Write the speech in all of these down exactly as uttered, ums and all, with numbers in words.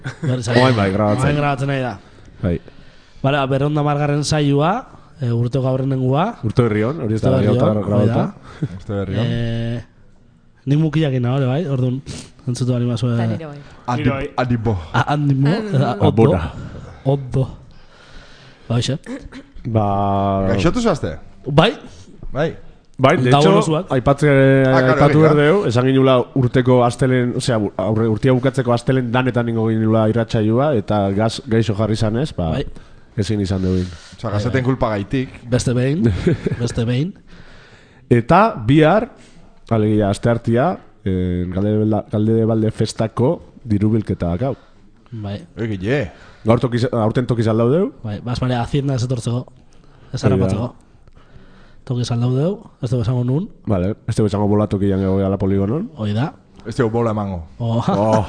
Oain bai, grabatzen. Oain grabatzen nahi da. Bai. Bale, berreunda margarren saioa, e, urteko aurrenengua. Urte berrion, hori ez da grabauta. Urte berrion. E, nik mukiakin hori, bai, orduan, entzutu bali mazue. Eta nire bai. Adibo. Andimo, oddo. Oddo. Ba, hoxe. Ba... Gaixotu zazte? Bai. Bai. Bai, de hecho, aipatze, aipatu berdeu, esan ginula urteko astelen, osea, urtia bukatzeko astelen danetan ningo ginula irratsaioa eta gaz, gaixo jarri zanez, ba, bai. Ezin izan dugu. Osa, gazeten kulpa gaitik. Beste behin, beste behin. Eta bihar, alegia, aste hartia, eh, galde de balde festako dirubilketa dakau. Bai. Egile. Gaur tokiz, aurten tokiz aldau deu. Bai, basmane, hacienda ez etortzeko. Ez harrapatzeko. Toki esan daudeu, ez dugu esango nun. Vale, ez dugu esango bola toki jango gala poligonon. Hoi da. Ez dugu bola emango. Oh. Oh.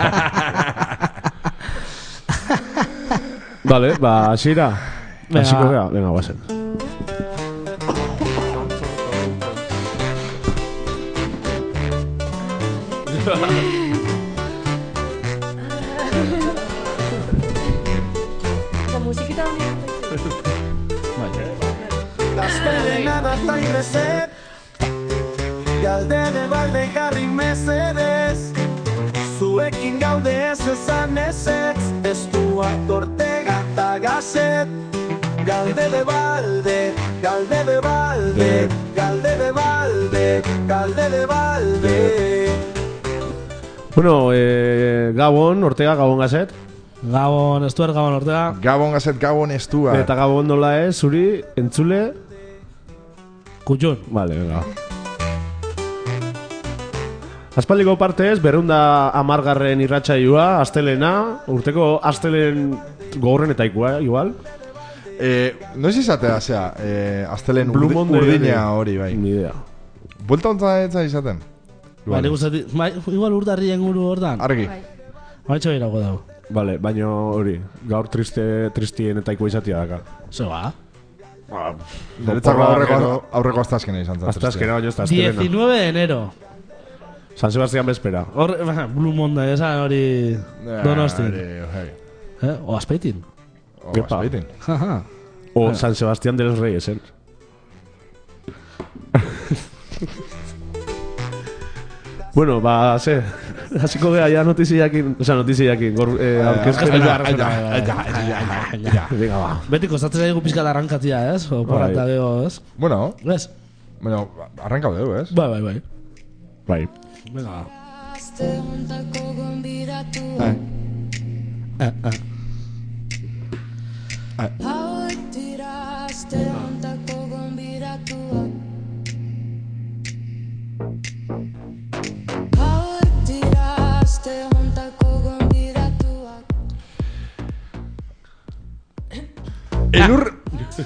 Vale, ba, asira. Asiko gea, venga, guazen. La musiquita honi. Aspelenada ta irreset Galde de balde garri mesedez Zuekin gaude ez ezan ezetz Estuak Ortega ta Gazet Galde de balde, galde de balde Galde de balde, galde de balde Bueno, eh, Gabon, Ortega, Gabon Gazet. Gabon Estuar, Gabon Ortega. Gabon Gazet, Gabon Estuar. Eta Gabon nola ez, zuri, entzule... Kutxun. Vale, venga. Aspaldiko partez, berrunda amargarren irratsaioa, astelena, urteko astelen gogorren eta ikua, igual. Eh, no es izatea, zera, eh, astelen urdi, urdina hori, bai. Ni idea. Buelta ontza etza izaten? Bai, igual urdarrien guru hordan. Argi. Baitxo irago dago. Vale, baina hori, gaur triste, tristien eta ikua izatea daka. Zeba. Deretzako aurreko, aurreko astazkena izan zen. Astazkena, baina ez da astelena. diecinueve de enero. San Sebastián bespera. Hor, Blue Monday, esan hori Donostin. Eh? O Azpeitin. O Azpeitin. O San Sebastián de los Reyes, eh? Bueno, ba, ze, hasiko gea ya notiziakin, oza, notiziakin, gor, eh, aurkezpena. Venga, ba. Beti kostatzen zaigu pizka da arrankatia, ez? O porata geho, ez? Bueno. Ez? Bueno, arrankau dugu, ez? Bai, bai, bai. Bai. Venga. Eh. Eh, eh. Elur...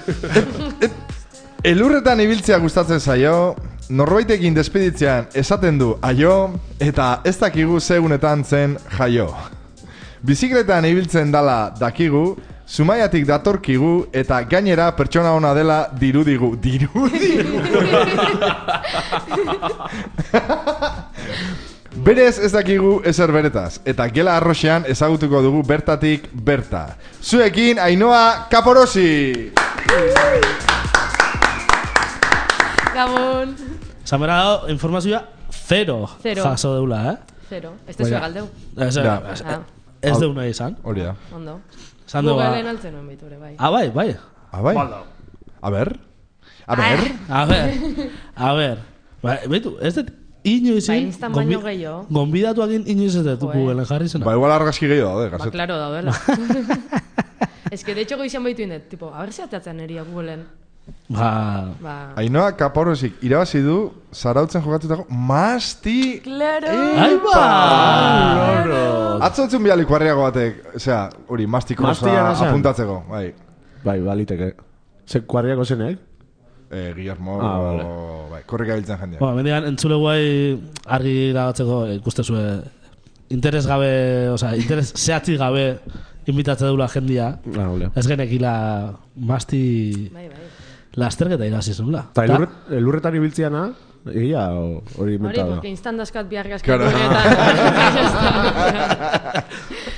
Elurretan ibiltzea gustatzen zaio, norbaitekin despeditzean esaten du aio, eta ez dakigu segunetan zen jaio. Bizikletan ibiltzen dala dakigu, Zumaiatik datorkigu, eta gainera pertsona ona dela dirudigu. Dirudigu! Berez ez dakigu ezer beretaz, eta gela arroxean ezagutuko dugu bertatik berta. Zuekin, Ainhoa Kaporosi! Gabon! Zamera dago, informazioa zero. Zero. Jaso deula, eh? Zero. Ez tezu egaldeu. Ez deuna izan. Hori da. Ondo. Googleen altzen nuen baitu ere, bai. Ah, bai, bai. Ah, bai? A ber? A ber? A ber. A ber. Baitu, ez dut inoizin... Ba, instan baino gehiago. Gonbidatuakin inoiz ez dut Googleen jarri zena. Ba, igual argazki gehiago daude, Ba, klaro daudela. Ez que, de hecho, goizan baitu indet, tipo, a ver si ateatzen eria Googleen. Ba... Ba... Ainhoa Kaporosik irabazi du zarautzen jokatutako Masti... Claro! Ai, ba! Loro! Atzo entzun bialik barriago batek, osea, hori, Masti krosa apuntatzeko, bai. Bai, baliteke. Ze kuarriako zenek? Eh, Guillermo, ah, vale. Bai, korrika biltzen jendea. Bueno, mendigan, entzule guai argi dagatzeko ikustezue interes gabe, osea, interes zehatzi gabe inbitatze deula jendia. Ah, ole. Ez genekila Masti... Bai, bai. Lasterketa irazi zunula. Ta elurretan ibiltziana, egia hori inventado. Hori, porque instan daskat biargazkat claro. horretan.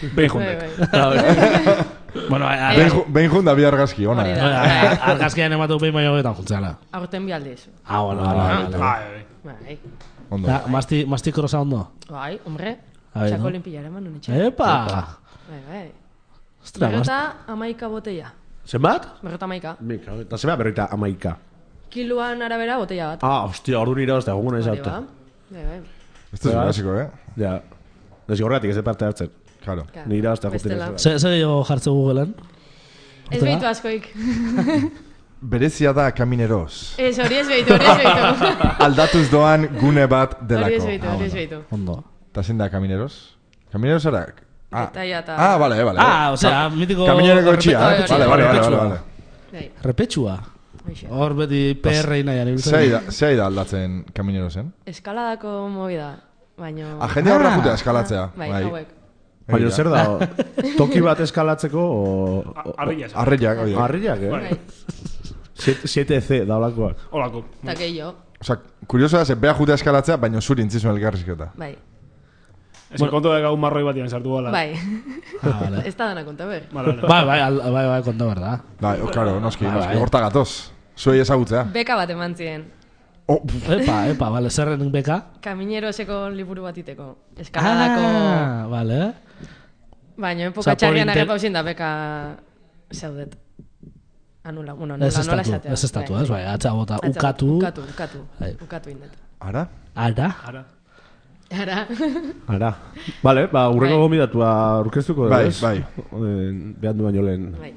behin jundek. Bueno, behin junda bi argazki, ona. Argazkian ematu behin baino betan juntzeala. Aurten bi aldiz. Ah, bueno, vale. Bai. Ondo. Masti, masti krosa ondo? Bai, hombre. Bai, Txako no? olimpiara eman unitxe. Epa! Bai, bai. Ostra, Berrota amaika botella. Zenbat? Berrota amaika. Mika, eta zenbat berrita amaika. Kiluan arabera botella bat. Ah, hostia, ordu nira hostia, guguna ez auto. Bai, bai. Esto es básico, eh? Ja. Ez horregatik ez parte hartzen. Claro. Nira hostia jutin ez. Zer gehiago jartze Googleen? Ez behitu askoik. Berezia da Camineros. Ez, hori ez behitu, hori ez behitu. Aldatuz doan gune bat delako. Hori ez behitu, hori ez behitu. Ondo. Eta zein da Camineros? Camineros era... Ah, Detaia eta... ah vale, vale. Ah, osea, mitiko... Camineroko txia, eh? Repetxua. Vale, vale, vale, vale. Repetxua. Hor beti P R I nahian. Zei da aldatzen Caminerosen? Eskaladako movida, baino... Ah, jende horra jutea eskalatzea. Bai, hauek. Baina zer da, toki bat eskalatzeko o... Arrillak. Arrillak, oie. Arrillak, eh? Bai. siete C da olakoak. Olako. Eta gehiago. Osa, kurioso da, ze bea jutea eskalatzea, baina zuri intzizun elgarrizketa. Bai. Ez que kontu da gau marroi batian sartu gala. Bai. Ah, vale. Ez da dana konta ber. Bai, Bai, bai, al- bai, bai, konta berda. Bai, oh, claro, noski, Bai, noski, bai. horta gatoz. Zuei ezagutzea. Beka bat eman ziren. Oh, pff, Epa, epa, vale, zerren beka? Kamineroseko liburu bat iteko. Eskaladako... Ah, vale. Baina epoka Osea, por txarrian inter- agepausin da beka zeudet. Anula, bueno, Ez nola, nola estatu, esatea. ez estatu, ez, bai, atza bota, Atza, ukatu. Ukatu, ukatu, Bai. ukatu indet. ara? Ara? Ara. Ara, Ara. Vale, ba, urreko Bai. gomidatua aurkeztuko dugu, Bai, ez? bai. Eh, Behan du baino lehen. bai.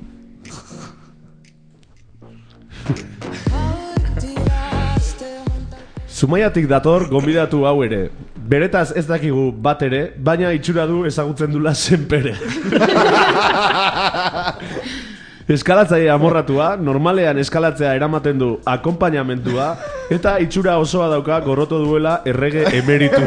Zumaiatik dator gonbidatu hau ere. Beretaz ez dakigu bat ere, baina itxura du ezagutzen dula zenpere. Eskalatzaile amorratua, normalean eskalatzea eramaten du akonpainamentua, eta itxura osoa dauka gorroto duela errege emeritu.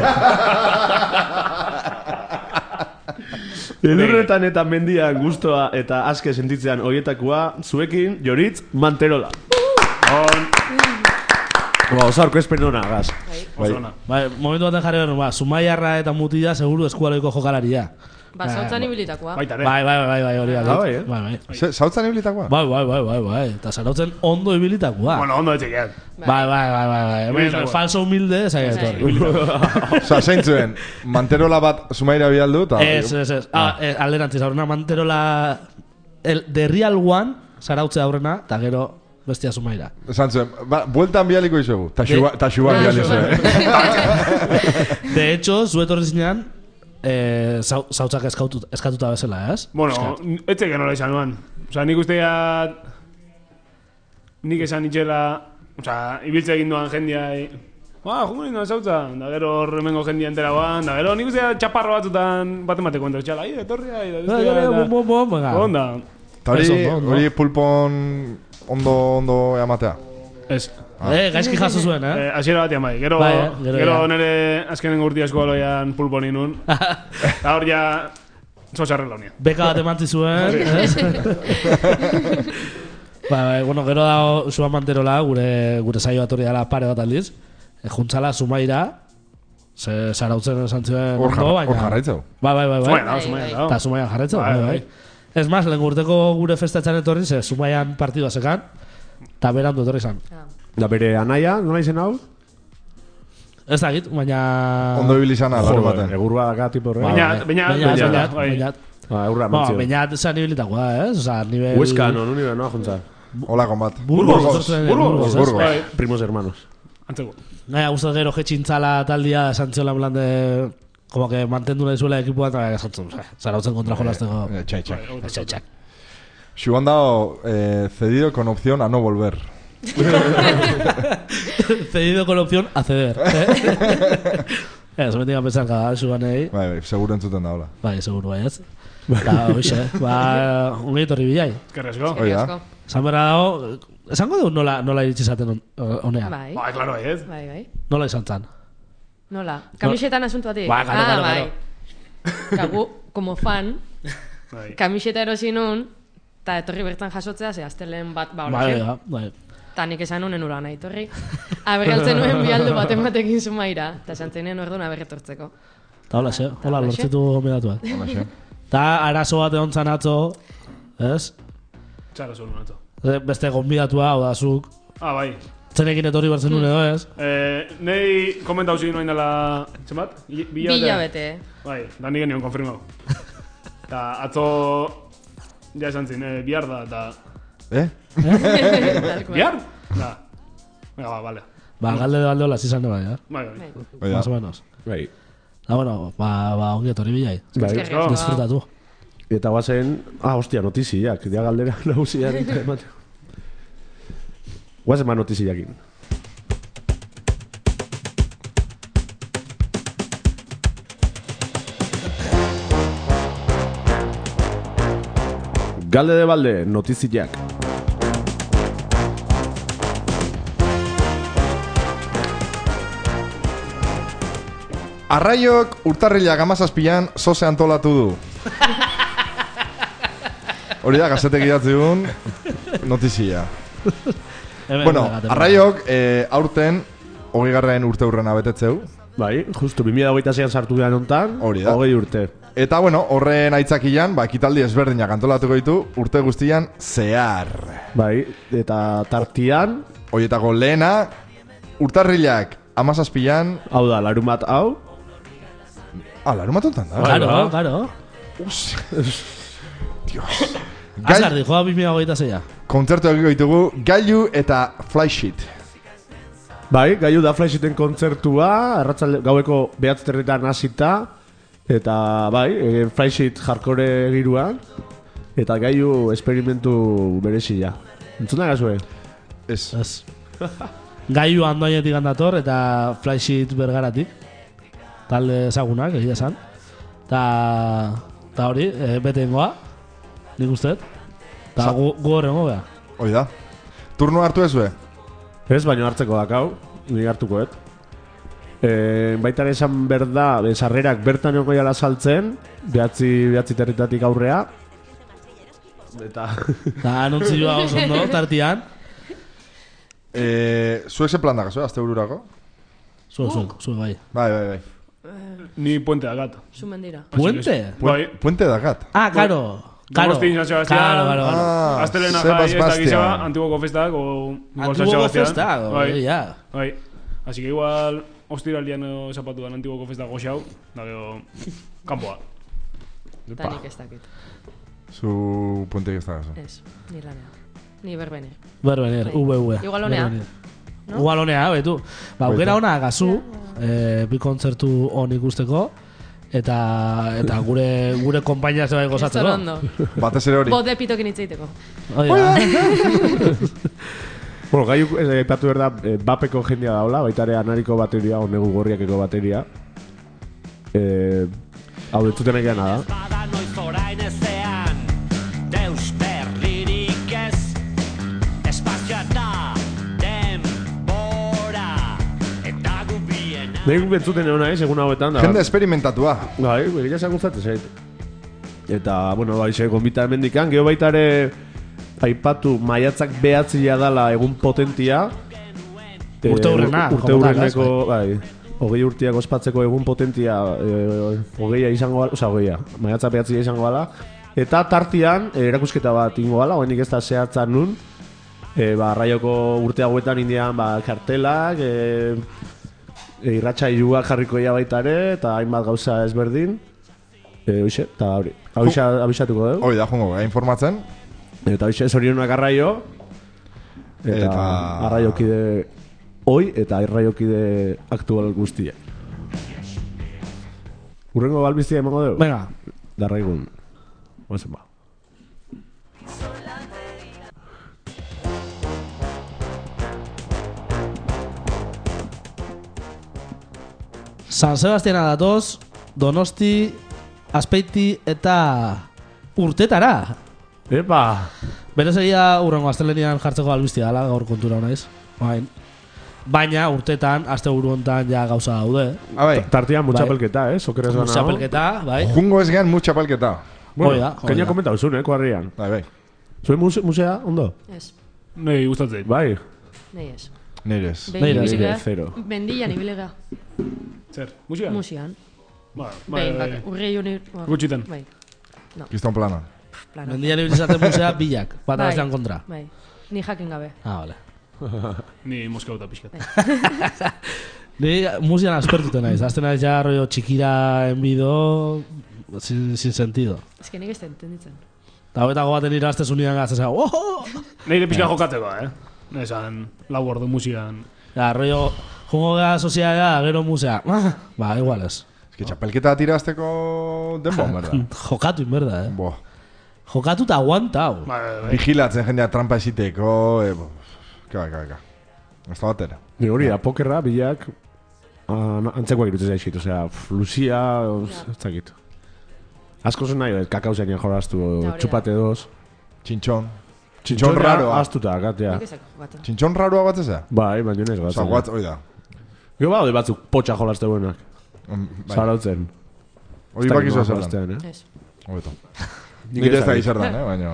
Elurretan eta mendian gustoa eta aske sentitzean horietakoa, zuekin Joritz Manterola. On. Ba, oso aurkezpen hona, gaz. Oso ona. Bai, momentu baten jarri behar, ba, Zumaiarra eta Mutila seguru eskualeiko jokalaria. Ba, zautzan ibilitakoa. Baita ere. Bai, bai, bai, bai, hori Ah, da. bai, eh? Bai, bai. Ze- Zautzan ibilitakoa? Bai, bai, bai, bai, bai. Eta zarautzen ondo ibilitakoa. Bueno, ondo etxekiak. Bai, bai, bai, bai, bai. Hemen Ibilitakoa. falso humilde, zai etorri. Osa, zein zuen, manterola bat Zumaira bialdu, eta... Ez, ez, ez. Ah, eh, alderantziz, aurrena Manterola... El, the real one, zarautze aurrena, eta gero bestia Zumaira. Esan zuen, ba, bueltan bialiko izugu, ta xuban biali zuen. De hecho, zu etorri zinean, eh, zau, zautzak eskautu, eskatuta bezala, ez? Bueno, etxeke nola izan nuan. Osa, nik usteat... Nik esan itxela... Osa, ibiltze egin duan jendia... Ba, jungo ninduan zautza. Da gero horremengo jendia entera guan. Da gero nik usteat txaparro batzutan baten bateko entero. Txala, ahi, etorri, ahi, da Bai, bai, bom, bom, bom, venga. Onda. Eta hori, Ez ondo, ondo. hori pulpon ondo, ondo ematea. Ez. Eh, gaizki jaso zuen, eh? Eh, asiera batean bai. Gero, Bai, eh, gero gero, ja. nire azkenengo urti asko aloian pulpo ninun. Eta hor ja... Zotxarren launia. Beka bat emantzi zuen, ez? Bai, bai, bueno, gero da Zuan Manterola, gure, gure saio atorri dela pare bat aldiz. E, juntzala Zumaira, ze zarautzen esan zuen Hor ondo, jar- baina... hor jarraitzeu. Bai, bai, bai, bai. Zumaia, Bai, Zumaia, bai. dao. Eta Zumaian jarretzu, Bai, bai, bai. bai. Ez más, lehen urteko gure festatzen etorri, ze Zumaian partidua zekan, eta berandu etorri zan. Ah. Da bere anaia, nola izen hau? Ez dakit, baina... Ondo ibili izana, larru Joder, baten. egurua daka tipo horre. Bai, Beñat, bai. beñat, Beñat, beñat, beñat, bai. beñat. Ba, egurra Ba, mantzio. beñat zan ibilitakoa, ez? Osa, nivel... Huesca, no, no, no, no, juntza. Hola, kombat. Burgos, Burgos, etortzen, Burgos, Burgos, ez? Burgos. Bai, Primos hermanos. antzeko. Naia, guztat gero jetxintzala taldia esan ziola en plan de... Como que mantendu nahi zuela ekipua eta esan zuen, zarautzen kontra jolazteko. Eh, Txai, txai. Txak, txak. Xuban dao, eh, cedido con opción a no volver. Cedido con opción a ceder. Eh, eso me tengo que pensar cada subanei. Bai, bai, seguro entzuten da, hola. Bai, seguro, bai, ez? Eta, hoxe, ba, unge etorri bilai. Kerrezko. Hoi da. Asko. Esan berra dago, esango du nola, nola iritsi zaten on- honea. Bai, Bai, klaro, ez. bai, bai. Nola izan zan. Nola? Kamisetan asuntu batik? Ba, claro, ah, claro, bai. Kagu, como fan, Bai. kamiseta erosi nun, eta etorri bertan jasotzea, ze astelen bat, ba, Bai, hola, bai, bai. eta nik esan nunen ura nahi, torri. Aberraltzen nuen bialdu baten batekin Zumaira, eta esan zeinen orduan aberretortzeko. Eta hola, ze, hola, holaxe. lortzitu gomendatuak. Hola, xe. Ta arazo bat egon zan atzo, ez? Txara zuen atzo. Beste gonbidatua, hau da, zuk. Ah, bai. Zenekin etorri bertzen duen edo, ez? Eh, nei komentau zigin noin dela, txemat? Bila bete? Bila bete. Bai, da nik genion konfirmau. Ta atzo, ja esan zin, eh, bihar da, eta... Eh? Bihar? Da. Venga, ba, vale. Ba, galde de balde hola zizan bai, eh? Bai, bai. Bai, Más o menos. Bai. Da, bueno, ba, ba ongi etorri bilai. Bai. Disfrutatu. Eta guazen, ah, hostia, notiziak, dia galdera nagusian emate. Guazen ma notiziakin. Galde de balde, notiziak. Arraiok urtarrilak amazazpian zoze antolatu du. Hori da, gazetek idatzi duen notizia. Bueno, Arraiok eh, aurten hogei garren urte hurrena betetzeu. Bai, justu, bi mila hogeita zeian sartu behar nontan, Hori da. hogei urte. Eta bueno, horren aitzakian, ba, ekitaldi ezberdinak antolatuko ditu urte guztian zehar. Bai, eta tartian, Horietako lehena, urtarrilak amazazpian. hau da, larumat hau. Ah, larumat ontan da. Claro, claro. Dios. Azar, di, joa bi mila hogeita zeia. Kontzertu egiko ditugu Gailu eta Flysheet. Bai, gaiu da Flysheeten kontzertua, arratzalde gaueko behatzterretan hasita, eta bai, e, Flysheet hardcore giruan, eta gaiu esperimentu berezia. Entzuna gazue? Ez. Ez. Gaiu andoainetik handator eta Flysheet bergaratik. Talde ezagunak, egia esan. Ta, ta hori, e, bete ingoa, nik usteet. Ta gu, gu horrengo beha. Hoi da. Turno hartu ezue? Ez, baino hartzeko dakau, nik hartuko, et. E, baita ere esan berda, sarrerak bertan egon goiala saltzen, behatzi, behatzi territatik aurrea. Eta... Ta anuntzioa oso ondo, tartian. Eh, zuek ze plan dakazue, azte bururako? Zuek, zuek, zuek bai. Bai, bai, bai. Ni puente dakat. Zumen dira. Puente? Bai. Puente dakat. Ah, claro. Claro, Donosti, San Sebastián. claro, claro, claro. Ah, Astelena Sebas jai ez Bastian. dakizaba, Antiguoko festak, o... igual San Antiguoko Sebastián. festak, Bai. ja. Bai. Así que igual, ostiralian edo zapatu dan Antiguoko festak goxau, da gero, kanpoa. Ta nik ez dakit. Zu puentek ez dakazu. Ez, ni lanea. Ni berbene. Berbener, V V. Igual honea. Berbener. Igual honea, betu. Ba, aukera ona gazu, eh, bi kontzertu on ikusteko, eta eta gure gure konpainia ze bai gozatzeko. Zorondo. Batez ere hori. Bode pitokin itzeiteko. Hori da. Bueno, gaiu aipatu behar da, e, bapeko jendia daula, baita ere anariko bateria, onegu gorriakeko bateria. E, hau detzuten egeana da. Bada noiz orain ezean, deus berririk ez, espazioa eta denbora, eta gu biena. Nik bentzuten egon nahi, segun hauetan da. Jende esperimentatua. Bai, egia esan guztatez zait. Eta, bueno, bai, se konbita hemendikan, geho baita ere aipatu maiatzak behatzia dala egun potentia. Urte hurrena, Urte hurreneko, bai, hogei urtiak ospatzeko egun potentia, e, hogeia izango gala, oza, hogeia, maiatzak behatzia izango gala. Eta tartian, e, erakusketa bat ingo gala, hoenik ez da zehatzan nun, e, ba, Arraioko urte hauetan indian, ba, kartelak, e, e, irratxailuak jarriko ia baita ere, eta hainbat gauza ezberdin. E, hoxe, eta hori, abisa, abisatuko dugu. Hoi da, jongo, ga informatzen. Eta hoxe, zorionak Arraio, eta, Eta- Arraiokide hoi, eta Arraiokide aktual guztia. Urrengo balbiztia emango dugu? Venga. Darraigun. Oazen ba. San Sebastiana datoz, Donosti, Azpeiti eta urtetara. Epa! Berez egia urrengo astelenian jartzeko albiztia dela, gaur kontura honaiz. Bain. Baina urtetan, aste buru hontan ja gauza daude. Ah, bai. Tartian Bai. mutxapelketa, eh? Sokeres gana. Txapelketa, bai. Jungo ez gehan mutxa palketa. Bueno, Hoi da, hoi keina da. komentau zuen, eh, kuarrian. Bai, bai. Zuen muse, musea, ondo? Ez, Nei gustatzen. Bai. nahi ez. Nerez. Behin Neire, ibili neire, gara, zero. Mendian ibili gara. Zer, musika? Musian. Ba, bai, Behin, bai, bak, bai. urri juni... Gutxitan. Bai. No. Kriston plana. Plano. Mendian ibilizaten musea bilak, bat Bai. bestean kontra. Bai. Ni jakin gabe. Ah, vale. Ni moskauta pixkat. Ni musian aspertuten naiz, azten naiz ja rollo txikira enbido, sin, sin sentido. Ez que nik ez entenditzen. Eta hobetako baten iraztez unian gaztezea, oh! Neire pixka jokatzeko, eh? Esan, lau ordu musikan. Ja, rollo, jungo gara sozialea, gero musea. Ah, ba, igual ez. Ez que txapelketa tirazteko denbo, merda. Jokatu inberda, eh? Bo. Jokatu eta aguanta, hau. Ba, bai. Vigilatzen jendea trampa esiteko, e, bo. Ka, ka, ka. Ez da batera. Ni hori da, pokerra, bilak, uh, antzekoak irutzen zaizit, osea, Lucia, ez dakit. Asko zen nahi, kakao zein joraztu, hori da. txupate dos. Txintxon. Txintxon raroa. Astuta, gatea. Nik ezak jokatu. Txintxon raroa batzeza? Bai, baina ez Osa, gatzen. guatz, oida. Gero baude batzuk potxa jolazte buenak. Bai. Zarautzen. Hori bakizu zer dan. eh? Ez. Hobeto. Nik Nik ez ez da dakit. izar dan, eh, baina...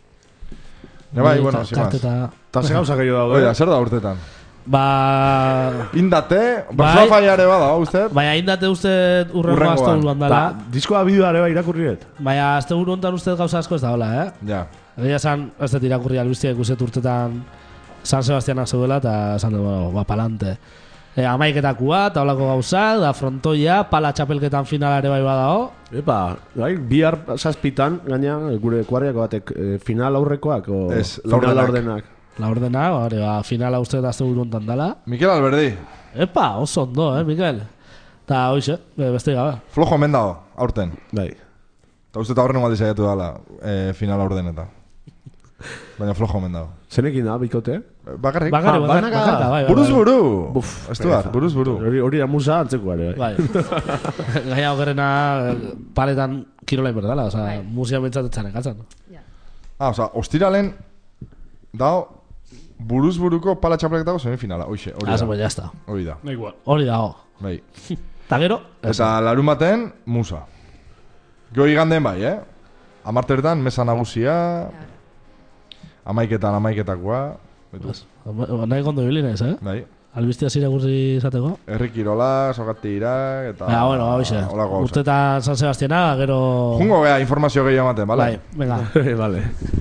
Ne bai, bueno, sin más. Karteta... Ta ze gauza gehiago daude. Oida, zer da urtetan? Ba... Indate, Bai. Barzoa faiare bada, uste? Baina indate uste urrengo Hurrengoan. azte buruan Ta, dala. diskoa bidua ere bai irakurriet. Baina azte buru hontan uste gauza asko ez da hola, eh? Ja. Egia esan, ez dut irakurri albistia ikuset urtetan San Sebastianak zeudela eta esan dugu, bueno, ba, palante. E, amaiketakua, eta holako gauza, da frontoia, pala txapelketan finalare bai badao. Epa, bai, bihar zazpitan, gaina, gure kuarriako batek, eh, final aurrekoak, o Ez, final laurdenak. laurdenak. La ordena, hori, ba, finala uste da azte buru hontan dala. Mikel Alberdi, Epa, oso ondo, eh, Mikel? Eta hoxe, be, beste gabe. flojo omen dago, aurten. Bai. Eta uste eta horren aldi saiatu dala, e, final aurden eta. Baina flojo omen dago. Zenekin da, bikote? Bakarrik? Bakarrik, Ah, bakarrik, banaka. bakarrik, bai, bai, Buruz bai. buru! Buf, Ez du bat, buruz buru. Hori, hori da musa antzeko ere, bai. Bai. Gaina okerrena paletan kirola inberdala, oza, Bai. musia mentzatetzen ekatzen. Ja. Ah, oza, ostiralen dao buruz buruko pala txapelketako semifinala, oixe, hori Ah, da. zebo, jazta. Hori da, Da igual. Hori dago. bai. Eta gero, Eta larun baten, musa. Goi iganden bai, eh? Amartertan, mesa nagusia, amaiketan amaiketakoa, betu. nahi gondo ibili naiz, eh? Bai. Albistia ziragurri izateko. Herri kirola, sokati irak, eta... Ja, bueno, hoxe. Holako gauza. Urtetan San Sebastiana, gero... Jungo gea informazio gehiago ematen, bale? Bai, venga. Vale.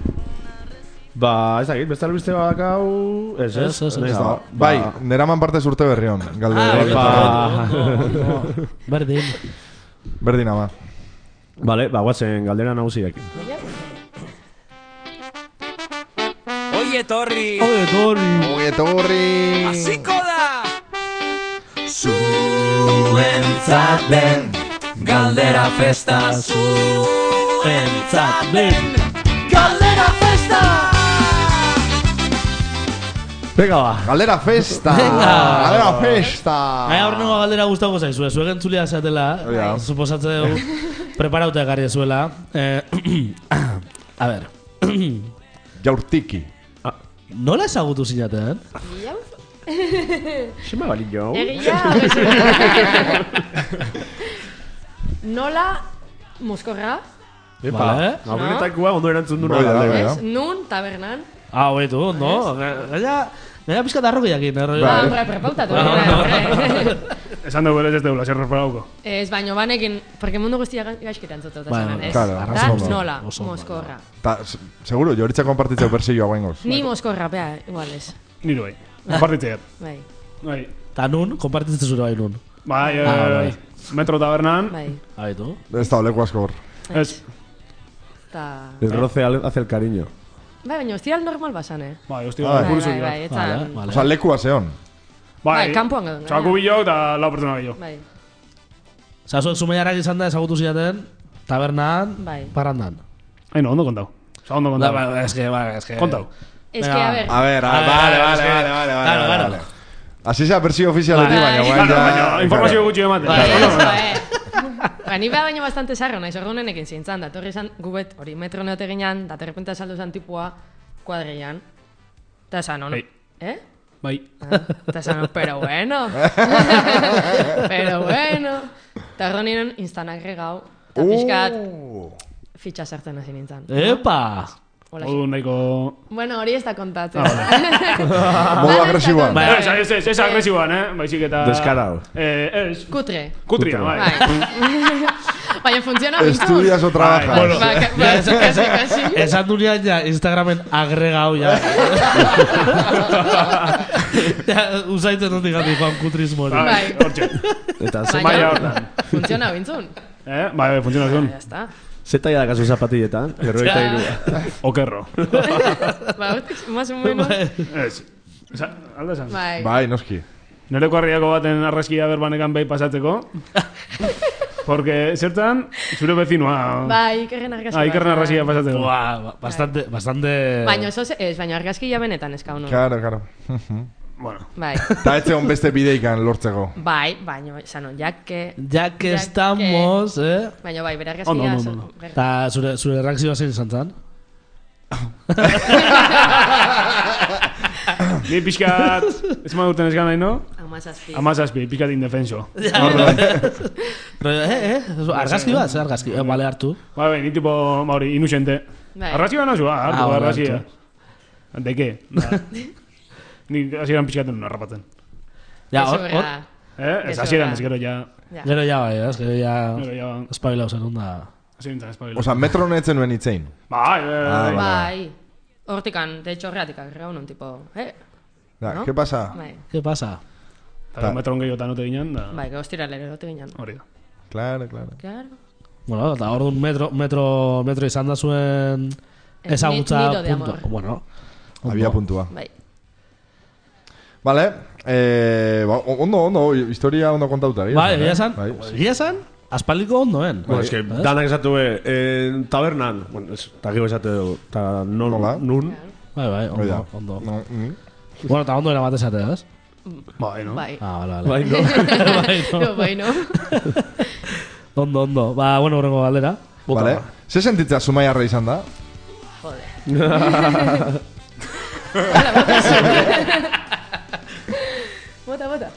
Ba, ez dakit, beste albiste badakau... Ez, ez? Ez, ez, ez. Venga, Ba, ba, bai, neraman partez urte berrion, galde. Ah, galde- Epa. Berdin. Berdin ama. Vale, ba, guatzen galdera nagusiak. Oie etorri, Oye, Tori. Oie, torri! hasiko da! Zuentzat den galdera festa. Zuentzat den. Galdera festa. Venga, ba. Galdera festa! Venga. Galdera festa! Gaina horrengo galdera gustako zaizue, zuek entzulia zatela, Ja. suposatze dugu, preparauta egarri zuela. Eh, a ver, Jaurtiki. nola ezagutu zinaten? Jau? Xema bali jo. Egia, nola moskorra, Epa, Vale. aurrenetakoa ondo erantzun duna Bai da, galdera. bai da. ez? Nun, tabernan. Ah, hobetu, ondo. Gaina, gaina pizka darroki jakin, eh, rollo. Bai. Ah, hombre, prepautatu. Esan dugu ere ez deula, zer reparauko. Ez, baino banekin, porque mundu guztia ga- gaizkitan zotot, Bai, esanan, bai. ez? Claro, Da, oso ondo. nola, Oso ondo. moskorra. Ta, s- seguro, joritza konpartitzeu bersioa guaingoz. Ni moskorra, pea, igual ez. Niru bai. Partitzeat. Bai, Bai. Ta nun, konpartitzen zure bai nun. Bai, Ah, eh, bai. metro tabernan. bai. Haitu. Ez da, leku asko hor. Ez. Ta... El roce al- hace el cariño. Bai, baina hostial normal basan, eh? Bai, hostia, Bai. Bai, buruzu bai, dira. bai, Vale, etzan... vale. Osa, lekua zeon. Bai, kanpoan gauden. Txaku bilok eta lau pertsona bilok. Bai, Osa, zuek zumeiarak izan da ezagutu zinaten, tabernan, Bai. parrandan. Ai, no, ondo kontau. Osa, ondo Da, kontau. ba, es que, ba, es que... Kontau. es que, Venga. a ver... A ver, Ah, vale, vale, vale, es que- vale, vale, claro, vale, claro. vale. Así sea persio ofizialetik, Bai. baina guain Claro, ja... baina informazio gutxi ematen. Bai. Ondo Eso, kontau. eh. Ba, ni beha baino bastante sarro, naiz ordunenekin zintzan, da torri zan, gubet, hori metro neote ginean, da terrepente saldu zan tipua kuadreian. Ta esan, on, Bai. eh? Bai. Ah, ta esan, pero bueno. pero bueno. Ta ordu nien instan agregau, ta pixkat Uh, fitxa sartzen hasi nintzen. Epa! Hola, Modu nahiko... bueno, hori ez da kontatzen. Modu agresiboan. Bai. Ez, ez, ez, ez agresiboan, eh? Baizik eta... Deskarado. Eh, ez. Kutre. Kutria, Kutre. bai. Bai. Baina funtziona bintzun. Estudias o trabajas. Bueno, Ba, ka- ba, kasi, kasi. Esan dunean ja Instagramen agregau ja. Ja, usaitzen dut digati Juan Kutrismo hori. Bai. Hortxe. Eta ze Baina, Maia hortan. funtziona bintzun. Eh? Bai, bai, funtziona zuen. Ya está. zeta ya dakazu zapatilletan, berroita irua. Okerro. Ba, hortik, más o menos. Ez. Esa, alda esan. Bai. Bai, noski. Nere kuarriako baten arraskia berbanekan behi pasatzeko. Porque zertan, zure vecinoa... Bai, ikerren argazki. Ah, ikerren arraskia pasatzeko. Buah, bastante, bastante... Baina, eso ez, baina argazkia benetan eska hono. Claro, claro. Bueno. Bai. Ta etxe hon beste bideikan lortzeko. Bai, baina, esan on, ya que... Ya que Ya estamos, eh? Baina, bai, bere Ondo, argazkia... ondo, ondo. ber- Ta zure, zure reakzioa zein izan zan? Ni pixkat... Ez ma durten ez gana, no? Amazazpi. Amazazpi, pixkat indefenso. Pero, eh, eh? Argazki bat, zer argazki? Eh, bale hartu. Bai, bai, ni tipo, mauri, inusente. Bai. Arraskia baina zua, hartu, Ah, vale, arraskia. hartu. De ke? Ba. Ni hasieran pixkaten nuen harrapatzen. Ja, Eso hor, hor, era- Eh? Ez Eso hasieran, da. ez gero ja... Ja. gero ja bai, ez? Gero ja... Gero ja... Espabilau zen onda... Hasieran zan espabila. Osa, metro netzen nuen itzein. Bai, bai, Ah, bai. Bai. Hortikan, de hecho, horreatik agarra unon, tipo... Eh? Da, No? ¿qué pasa? Bai. ¿Qué pasa? Eta metron gehiago eta note ginen, da... Bai, que hostira lero, hote ginen. Hori da. Claro, claro. Claro. Bueno, eta hor dun metro, metro, metro izan da zuen... El Ezagutza nido de punto. amor. Bueno. Había puntua. Bai. Vale, eh, ba, ondo, ondo, historia ondo kontauta. egia Bai, esan, egia eh? esan, Bai. egia esan, aspaldiko ondoen. Bueno, es que ¿Ves? danak esatu be, eh, tabernan, bueno, es, eta gero esate dugu, eta non, Nola? nun, Bai, bai, Hori da. ondo, ondo. No, mm. Bueno, eta ondo erabat esatea, ez? Bai, no? Bai. Ah, vale, vale. bai, no? Bai, no. No, bai, no. Ondo, ondo. Ba, bueno, horrengo galdera. Vale. Ze sentitzea Zumaiarra izan da? Joder. Hala, bota zuen. Bota, bota.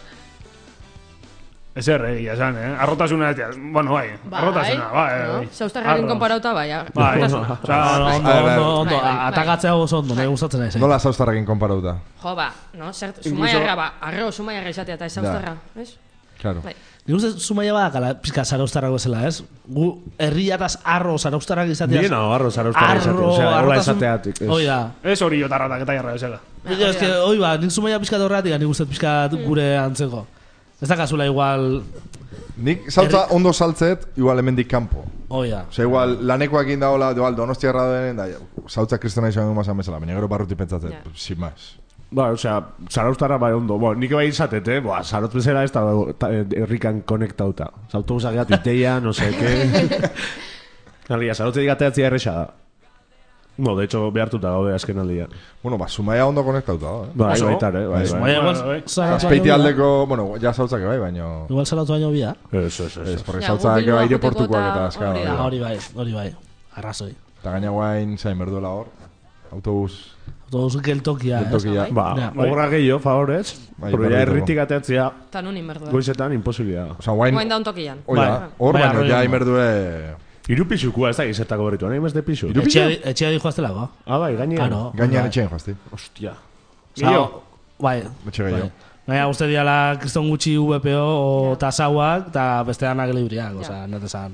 Ezer, egia esan, eh? Arrotasuna, ez, bueno, bai. Bai. Arrotasuna, bai, No? bai. Zaustarrarekin Arroz. konparauta, bai. Bai, arrotasuna. oza, Ah, no, ondo, Bai, bai. ondo, ondo. Bai, bai, bai. Atakatzea oso ondo, nahi gustatzen naiz. Nola zauztarrakin konparauta? Jo, ba, no? Zert, Zumaiarra, ba, arreo Zumaiarra izatea eta ez zaustarra, ez? Claro. Bai. Nik uste Zumaia badakala pizka zaraustarrak bezala, ez? Gu herriataz arro zaraustarrak izatea. Bien nago, zaraustara izatea, osea, hola arrotasun- esateatik. ez. Hoi da. Ez hori jotarratak eta jarra bezala. Yo, es que, oi ba, nik Zumaia pizkat horretik, nik uste pizkat gure antzeko. Ez da kasula igual... Nik zautza ondo saltzet, igual hemendik kanpo. Oi da. Osea, igual lanekoak egin daola, igual donostiarra denen, da, zautza kristona izan du mazan bezala, baina gero barruti pentsatzen, Ja. sin más. Ba, osea, zaraustara bai ondo. Bo, nik bai izatet, eh? Boa, zarot bezala ez da ta- herrikan konektauta. Autobusak gehat iteia, no sé, que... Nalia, zarotze digateatzia erresa da. No, de hecho, behartuta gaude azken aldia. Bueno, ba, Zumaia ondo konektauta da, eh? Bai, Oso. baitare, bai, bai. Zumaia bai, igual bai. zarautu Azpeiti baino bia. aldeko, bueno, ja zautzak bai, baina... Igual zarautu baino bia. Eso, eso, Ez, eso. porque Ja, zautzak gu Bilbao aireportukoak joteko eta eta azkara. hori da. Ah, hori bai, hori bai. Arrazoi. Eta gaina guain, zain berduela hor, autobus, Autobus geltokia, ez? geltokia. bai. Ba, Ja. obra gehiago, favorez. Bai, Porque ya berduteko. erritik ateatzea Eta nun inberdua. goizetan imposibilidad. Osa, guain, Guain daun tokian. hori da, Bai. hor Bai, baino, arroio ja ondo. inberdue... Iru pisukua, ez da gizertako berritu, nahi mez de pisu. Iru- Etxea, etxea dijo aztelako. Ah, bai, gainean. Claro. Gainean Bai. etxean joazti, Hostia. Gehiago. Bai. etxe gehiago. Gaina uste diala kriston gutxi V P O o tasauak, eta beste danak libriak, osea, net esan.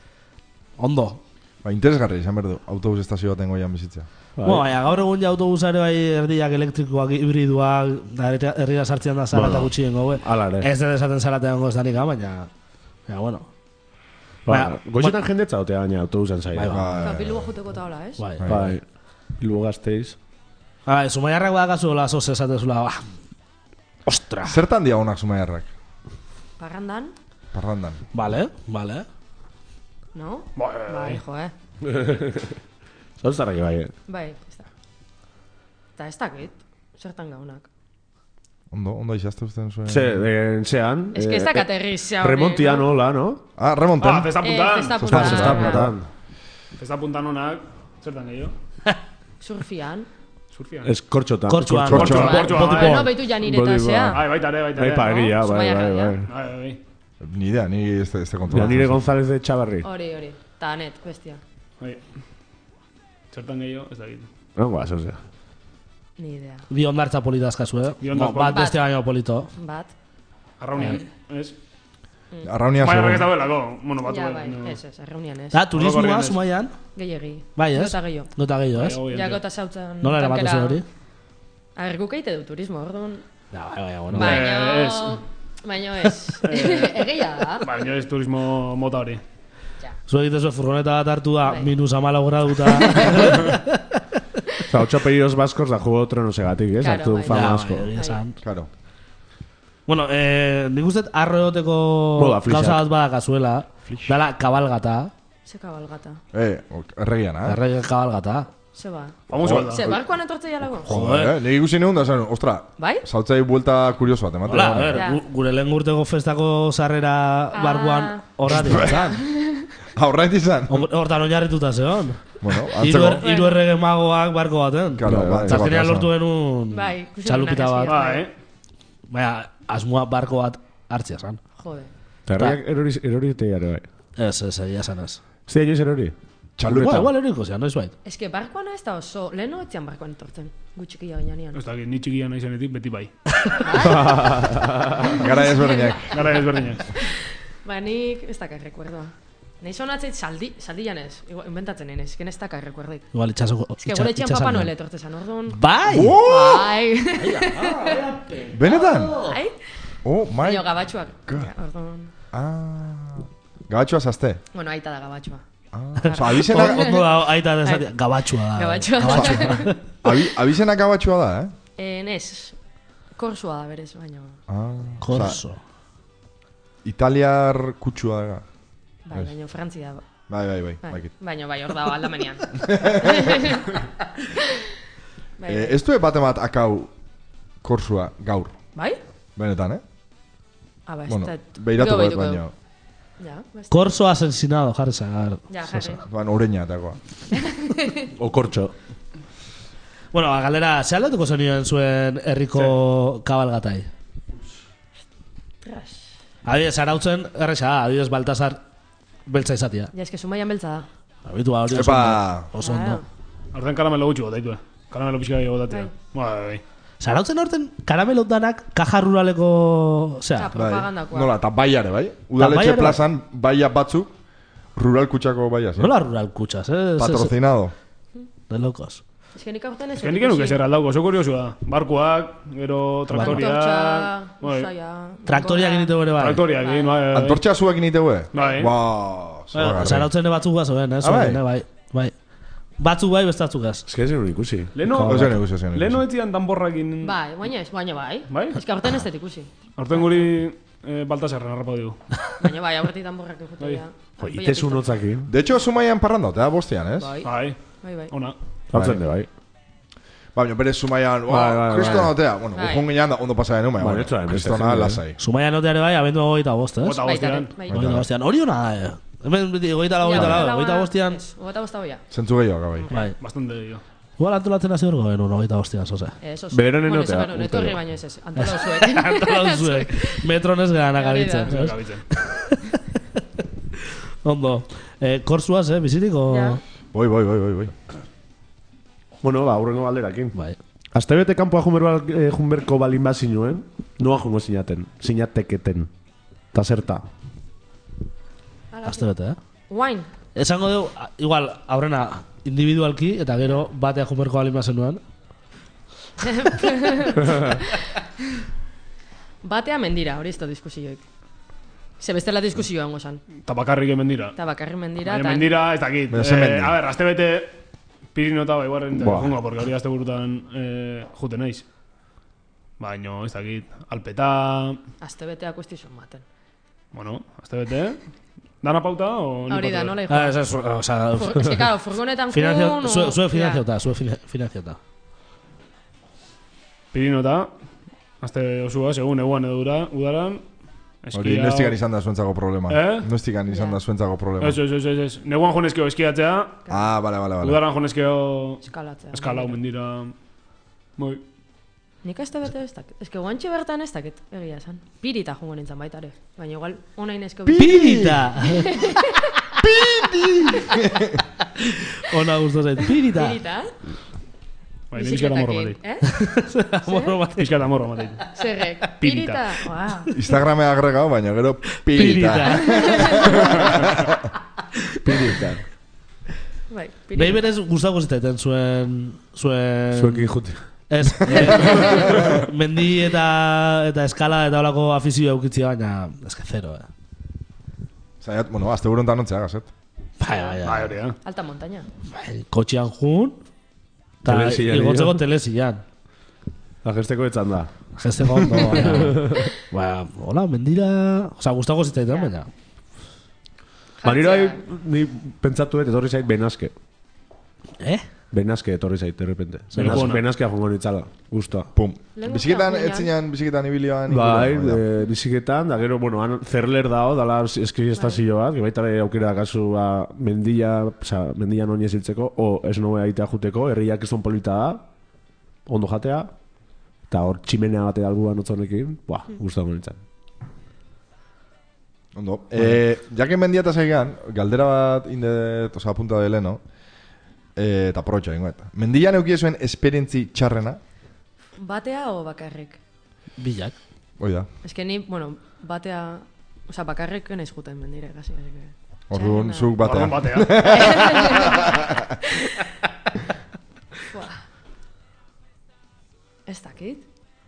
Ondo. Ba, interesgarri izan berdu, autobus estazio baten goian bizitzea. Bai. Bueno, baina gaur egun ja autobusare bai erdiak elektrikoak, hibriduak, da herri- herrira sartzean da zarata Bueno, gutxien gobe. Hala ere. Ez dut esaten zaratean goz danik, baina... Baina, bueno. Ba, Baina- goizetan jendetza otea gaina autobusan zaila. Bai, bai. Eta Ba, Bilbao juteko eta hola, ez? Bai. Bai. Bilbo gazteiz. Bai, Zumaiarrak badakazu hola sos esatezula, ba. Ostra. Zertan dia honak Zumaiarrak? Parrandan, Parrandan. Vale, vale. no? Bai, Bai, jo, eh? Zauztarrak bai, eh? Bai, ez da. Eta ez dakit, zertan gaunak. Ondo, ondo izazte usten zuen... Ze, eh, zean... Ez que ez eh, dakat erriz, ja, hori, Remontian no? hola, no? Ah, remonten. Ah, festa Eh, puntan. festa Zesta, puntan. zesta, Ah, putan. Festa puntan honak, zertan gehiago? Surfian. Surfian. Ez kortxotan. Kortxoan. Kortxoan. Kortxoan, Botipoan. bai. Bueno, baitu janire eta Botipoan. zea. Ai, baita ere, baita Bai, ere. pa, egia, bai, bai, Zumaiarrak, bai. Bai, bai, bai. Ni idea, ni este, este kontu. Ja, nire González de Chavarri. Hori, hori. Ta anet, bestia. Bai. Zertan gehiago, ez dakit. No, ba, zozea. Ni idea. Bi ondartza polita askazu, eh? Bi hondartza Bo, bat polita. beste baino polito. Bat. Arraunean, ez? Arraunia Baina, zegoen. ez da belako, bueno, batu Ja, bai. bai, ez, ez, erreunian ez. Da, turismoa, Orokorrean ez. Zumaian? Gehiegi. Bai, ez? Gota gehiago. Gota gehiago, ez? Bai, Ja, gota zautzen. Nola ere batu hori? Arguk eite du turismo, orduan. Ja, bai, bai, bueno. Baina... ez. Baina ez. Egia da. Baina ez turismo mota hori. Zu egitezu furgoneta bat hartu da, Bai. minus amala graduta. Osa, ocho apellidos vascos da Juego de Tronos egatik, ez? Claro, Hartu bai. fama Ja, asko. bai, egia esan. Claro. Bueno, eh, nik uste arro egoteko Boda, flixak. gauza bat badakazuela. Dala, kabalgata. Ze kabalgata. Eh, ok, erregian, eh? Errege kabalgata. Ze ba. Famoso bat Ze, da. barkoan etortze jalago? Joder, eh? Nik ikusi negun da zen, ostra, Bai? saltzai buelta kurioso bat, emate. Hola, a ver, Ja. gu- gure lehen urteko festako sarrera Ah. barkuan horratik zan. Aurrait izan. Hortan oinarrituta zeon. Bueno, Hiru er- antzeko. hiru errege magoak barko baten. Claro, Bai, bai, bai. Eta azkenean pasa. lortu genuen Bai, ikusi txalupita duenak bat. eski. Ba, eh? Baina, asmoa barko bat hartzia zan. Jode. Eta eroriak erori, erori teiare, bai. Ez, ez, egia zan ez. Zia inoiz erori? Txalupeta. Igual, igual eriko zean, noiz bait. Ez que barkoan ez da oso, leheno etzian barkoan etortzen. Gutxikila ginean. Ez da, ni txikia nahi zenetik, beti bai. Gara ezberdinak. Gara ezberdinak. Ba, nik ez dakar rekuerdoa. Nahi zonatzeit saldi, saldian ez, igual, inventatzen nien ez, que ez dakar rekuerdik. Igual itxasoko... Ez que gure etxean Papa Noel etortze zan, orduan. Bai! Bai! Benetan? Bai? Oh, my. Baina gabatxuak. Ja, orduan. Ah. Gabatxua zazte. Bueno, aita da gabatxua. Ah. Osa, abizena... Ondo da, aita desatia. Gabatxua da. Gabatxua da. Abi, abizena gabatxua da, eh? Eh, nez, korsua da berez, baina... Ah. Korso. Italiar kutsua da. Bai, Ez. baina frantzia da. Bai, bai, bai. Bai, bakit. baina bai, hor dago aldamenean. Bai, Eh, bai. ez du bate bat akau korsua gaur. Bai? Benetan, eh? Ah, ba, ez Bueno, da... beiratu Gero bat behituko baino. dugu. Ja, beste. Korso asesinado, jarri zagar. Ja, jarri. Ban, oreña atakoa. O kortxo. Bueno, ba, galera, ze aldatuko zenioen zuen herriko kabalgatai? Tras. Adibidez, arautzen, erresa, da, adibidez, Baltasar beltza izatia. Ja, eske Zumaian beltza da. Abitua hori oso Epa! ondo. Oso ondo. Horten karamelo gutxi gotaitu, eh? Karamelo pixka gehiago gotatzea. Bai. Bai, bai. Zarautzen horten karamelot danak kaja ruraleko... Ja, Osea, Bai. propagandakoa. Nola, eta baiare, bai? Udaletxe baiare, bai. plazan baia batzuk rural kutsako baiaz, eh? nola rural kutxas, eh? Patrocinado. De locos. Ez que nik aurten ez... Ez que nik enuke zer aldauko, oso kuriosu da. Barkuak, gero traktoriak... Antortxa, Bai. usaia... Traktoriak inite bere bai. Traktoriak, egin, bai, bai. Antortxa zuak initegue? Bai. Wow, Eh, zoragarri. Zarautzen batzuk bazoen, eh? Ah, bai? Zuen, eh, bai. Bai. Batzuk bai, bestatzuk ez. Ez que ez nuen ikusi. Leno, Ez zen ikusi, ez zen ikusi. leno etzian danborrakin... Bai, baina ez, baina bai. Bai? Ez que aurten ez dut ikusi. Horten guri eh, Baltasarren harrapau dugu. Baina bai, aurretik danborrak Bai. egotea. Jo, itezu notzakin. De hecho, Zumaian parrandot, eh, bostean, ez? Bai, Bai, bai, bai. ona. Hautzen de, bai. Baina, bere Zumaian, Bai, bai, wow, bai. kristona notea. Bueno, Bai. ujun ginean da, ondo pasa genuen, Bai, baina, ez zuen, beste kristona jende, eh? lasai. Zumaia noteare bai, abendu goita bost, ez? Gota Baita bostean. ere, bai. Goita bostean. Hori hona da, eh? Hemen beti goita lau, goita lau, goita bostean. Gota bosta boia. Zentzu gehiago, bai. Bai. Bastante jo. Igual antolatzen hasi horgo genuen, goita bostean, zoze. Ez, oso. Bederon Bueno, enotea, ez, bueno, etorri urtero. baino ez ez. Antolau zuek. Antolau zuek. Metronez gana gabitzen. Hori ez? Gabitzen. Ondo. Eh, korsuaz, eh, bizitiko? Ja. Boi, boi, boi, boi, boi. Bueno, ba, aurrengo galderakin. Bai. Astebete kanpoa junber, eh, junberko balin bat zinuen, noa jungo zinaten, zinateketen. Ta zerta. Azte bete, eh? Wine. Esango dugu, a- igual, aurrena individualki, eta gero batea jumerko balin bat zenuen. Batea mendira, hori ez da diskusioik. Ze bestela diskusioa hongo zan. Eta bakarrik hemen dira. Eta bakarri mendira. Baina eta- mendira, ez dakit. Baina ze mendi? Eh, a ver, azte bete Pirinota bai guarren Buah. jungo, porque hori azte burutan eh, jute naiz. Baina, ez dakit, alpeta... Azte betea kuestizun baten. Bueno, azte bete... Dana pauta, o... ni Hori da, pauta? nola Ah, hijo. ez, ez, oza... Fur- Ez que, claro, furgonetan Finanzio, jun... zue, zue Ja. finanziota, zue fina- finanziota. Pirinota, azte osua, segun eguan edo ura, udaran... Hori, noiztikan izan da zuentzako problema. Eh? Noiztikan izan da zuentzako problema. Ez, ez, ez, ez, ez. Neguan jonezkeo eskiatzea, Ah, bale, bale, bale. udaran jonezkeo Eskalatzea. eskalau mendira... Moi. Nik azte bete ez dakit. Ez que guantxe bertan ez dakit, egia esan. Pirita jungo nintzen baita ere. Baina igual, onain ezko... Pirita! Ona gustu zait, pirita! Pirita? Bai, ne pixkat amorro bateit. Eh? Amorro bateit. Pixkat amorro bateit. Zerrek? Pirita. Wow. Instagrame agregado, baina gero pirita. Pirita. Bai, Behi berez gustako zitaiten zuen... Zuen... Zuekin jute. Ez, eh, mendi eta, eta eskala eta olako afizioa eukitzia, baina ez que zero, eh. Zaiat, bueno, azte burun tanontzea, gazet. Bai, bai, Bai, hori, eh? Alta montaña. bai. Kotxean jun, eta Telesillan, igotzeko jo. telesillan. Agesteko etzan da. Gesteko ondo, baina... Baina, hola, mendira... Osa, gustako zitaiten, baina... Maniro ni pentsatu dut etorri zait benazke. Eh? Benazke etorri zait, de repente. Zer buena. Benazkea jongo nitzala, guztua. Pum. Lehengo Biziketan, jakunean. etzinean, biziketan ibilioan. Bai, inguruan, e, biziketan, da gero, bueno, han zerler dao, dala eskriestazio bat, que baita be aukera kasu ba, mendilla, oza, mendilla noñez hiltzeko, o ez noe aitea juteko, herriak ez polita da, ondo jatea, eta hor tximenea bate albuan otzonekin, buah, gustako nintzen. Ondo. Eh, jaken mendia eta zaigan, galdera bat indet, oza, apunta de leno, eh, eta protxa ingoet. Mendian eukie zuen esperientzi txarrena, Batea o bakarrik? Bilak. hoi da. Ez que ni, bueno, batea... Osa, bakarrik naiz juten mendire, gazi, gazi. Orduan, Txarrena. zuk batea. Orduan batea. Buah. Ez dakit.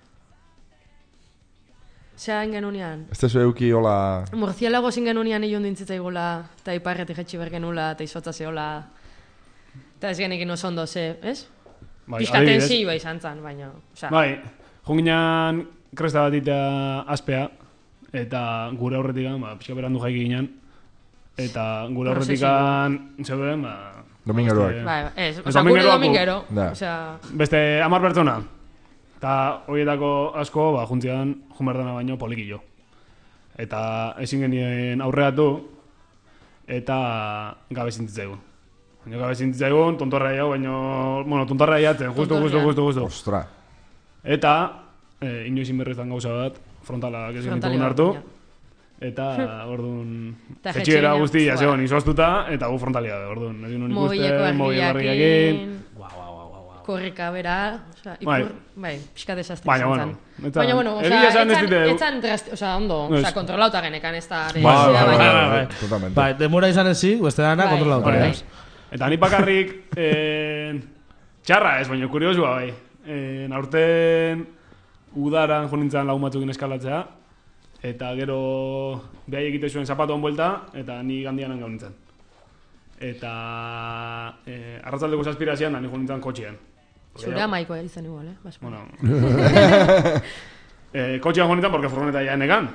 Zean genunean. Ez tezu euki hola... Murcielago zin genunean ilun dintzitzaigula, eta iparretik jetxi bergenula, eta izotza zehola. Eta ez genekin oso ondo ze, ez? Bai, Pizkaten adibidez. zioa izan zan, baina... Osa, Bai, junginan kresta bat itea aspea, eta gure aurretik, ba, pixka berandu jaiki ginen, eta gure aurretik zeuden, ba... Domingeroak. bai, ez, Ez osa, gure domingeroako. domingero. Da. Osa, Beste hamar pertsona. Eta horietako asko, ba, juntzian, jumerdana baino polikillo. Eta ezin genien aurreatu, eta gabe zintitzaigun. Baina gabe zintitzaigun, tontorra jau, baina, bueno, tontorra jatzen, justu, justu, justu, justu. Ostra. Eta, eh, inoizin berrizan gauza bat, frontalak ezin Frontali ditugun bat, hartu. baina. Eta, orduan, Eta jetxigera jetxigina, guztia fuera. zegoen izoztuta, eta gu frontalia da, orduan. Ez duen mobileko ikusten, mobileko argiakin, argiakin. korrika bera, osa, Bai. ipur, bai, pixka desastre Baina, izan bueno, zan. eta- Baina, bueno, osa, egia esan ez etzan, dute- etzan drasti, osa, ondo, Ez. osa, kontrolauta genekan ez da, Bai, bai, baina, bai, bai, bai, bai. totalmente. Bai, demora izan ezik, beste dana Bai, kontrolatu. bai. ez? Eta ni bakarrik, eh, txarra ez, baina kuriosua bai. Eh, aurten udaran jo nintzen lau batzukin eskalatzea, eta gero behai egite zuen zapatuan buelta, eta ni gandianan gau nintzen. Eta eh, arratzaldeko zazpirazian da ni jo nintzen kotxean. zure amaikoa izan igual, eh? Bas, Bueno, eh, kotxean jo nintzen, porque furgoneta ya enekan.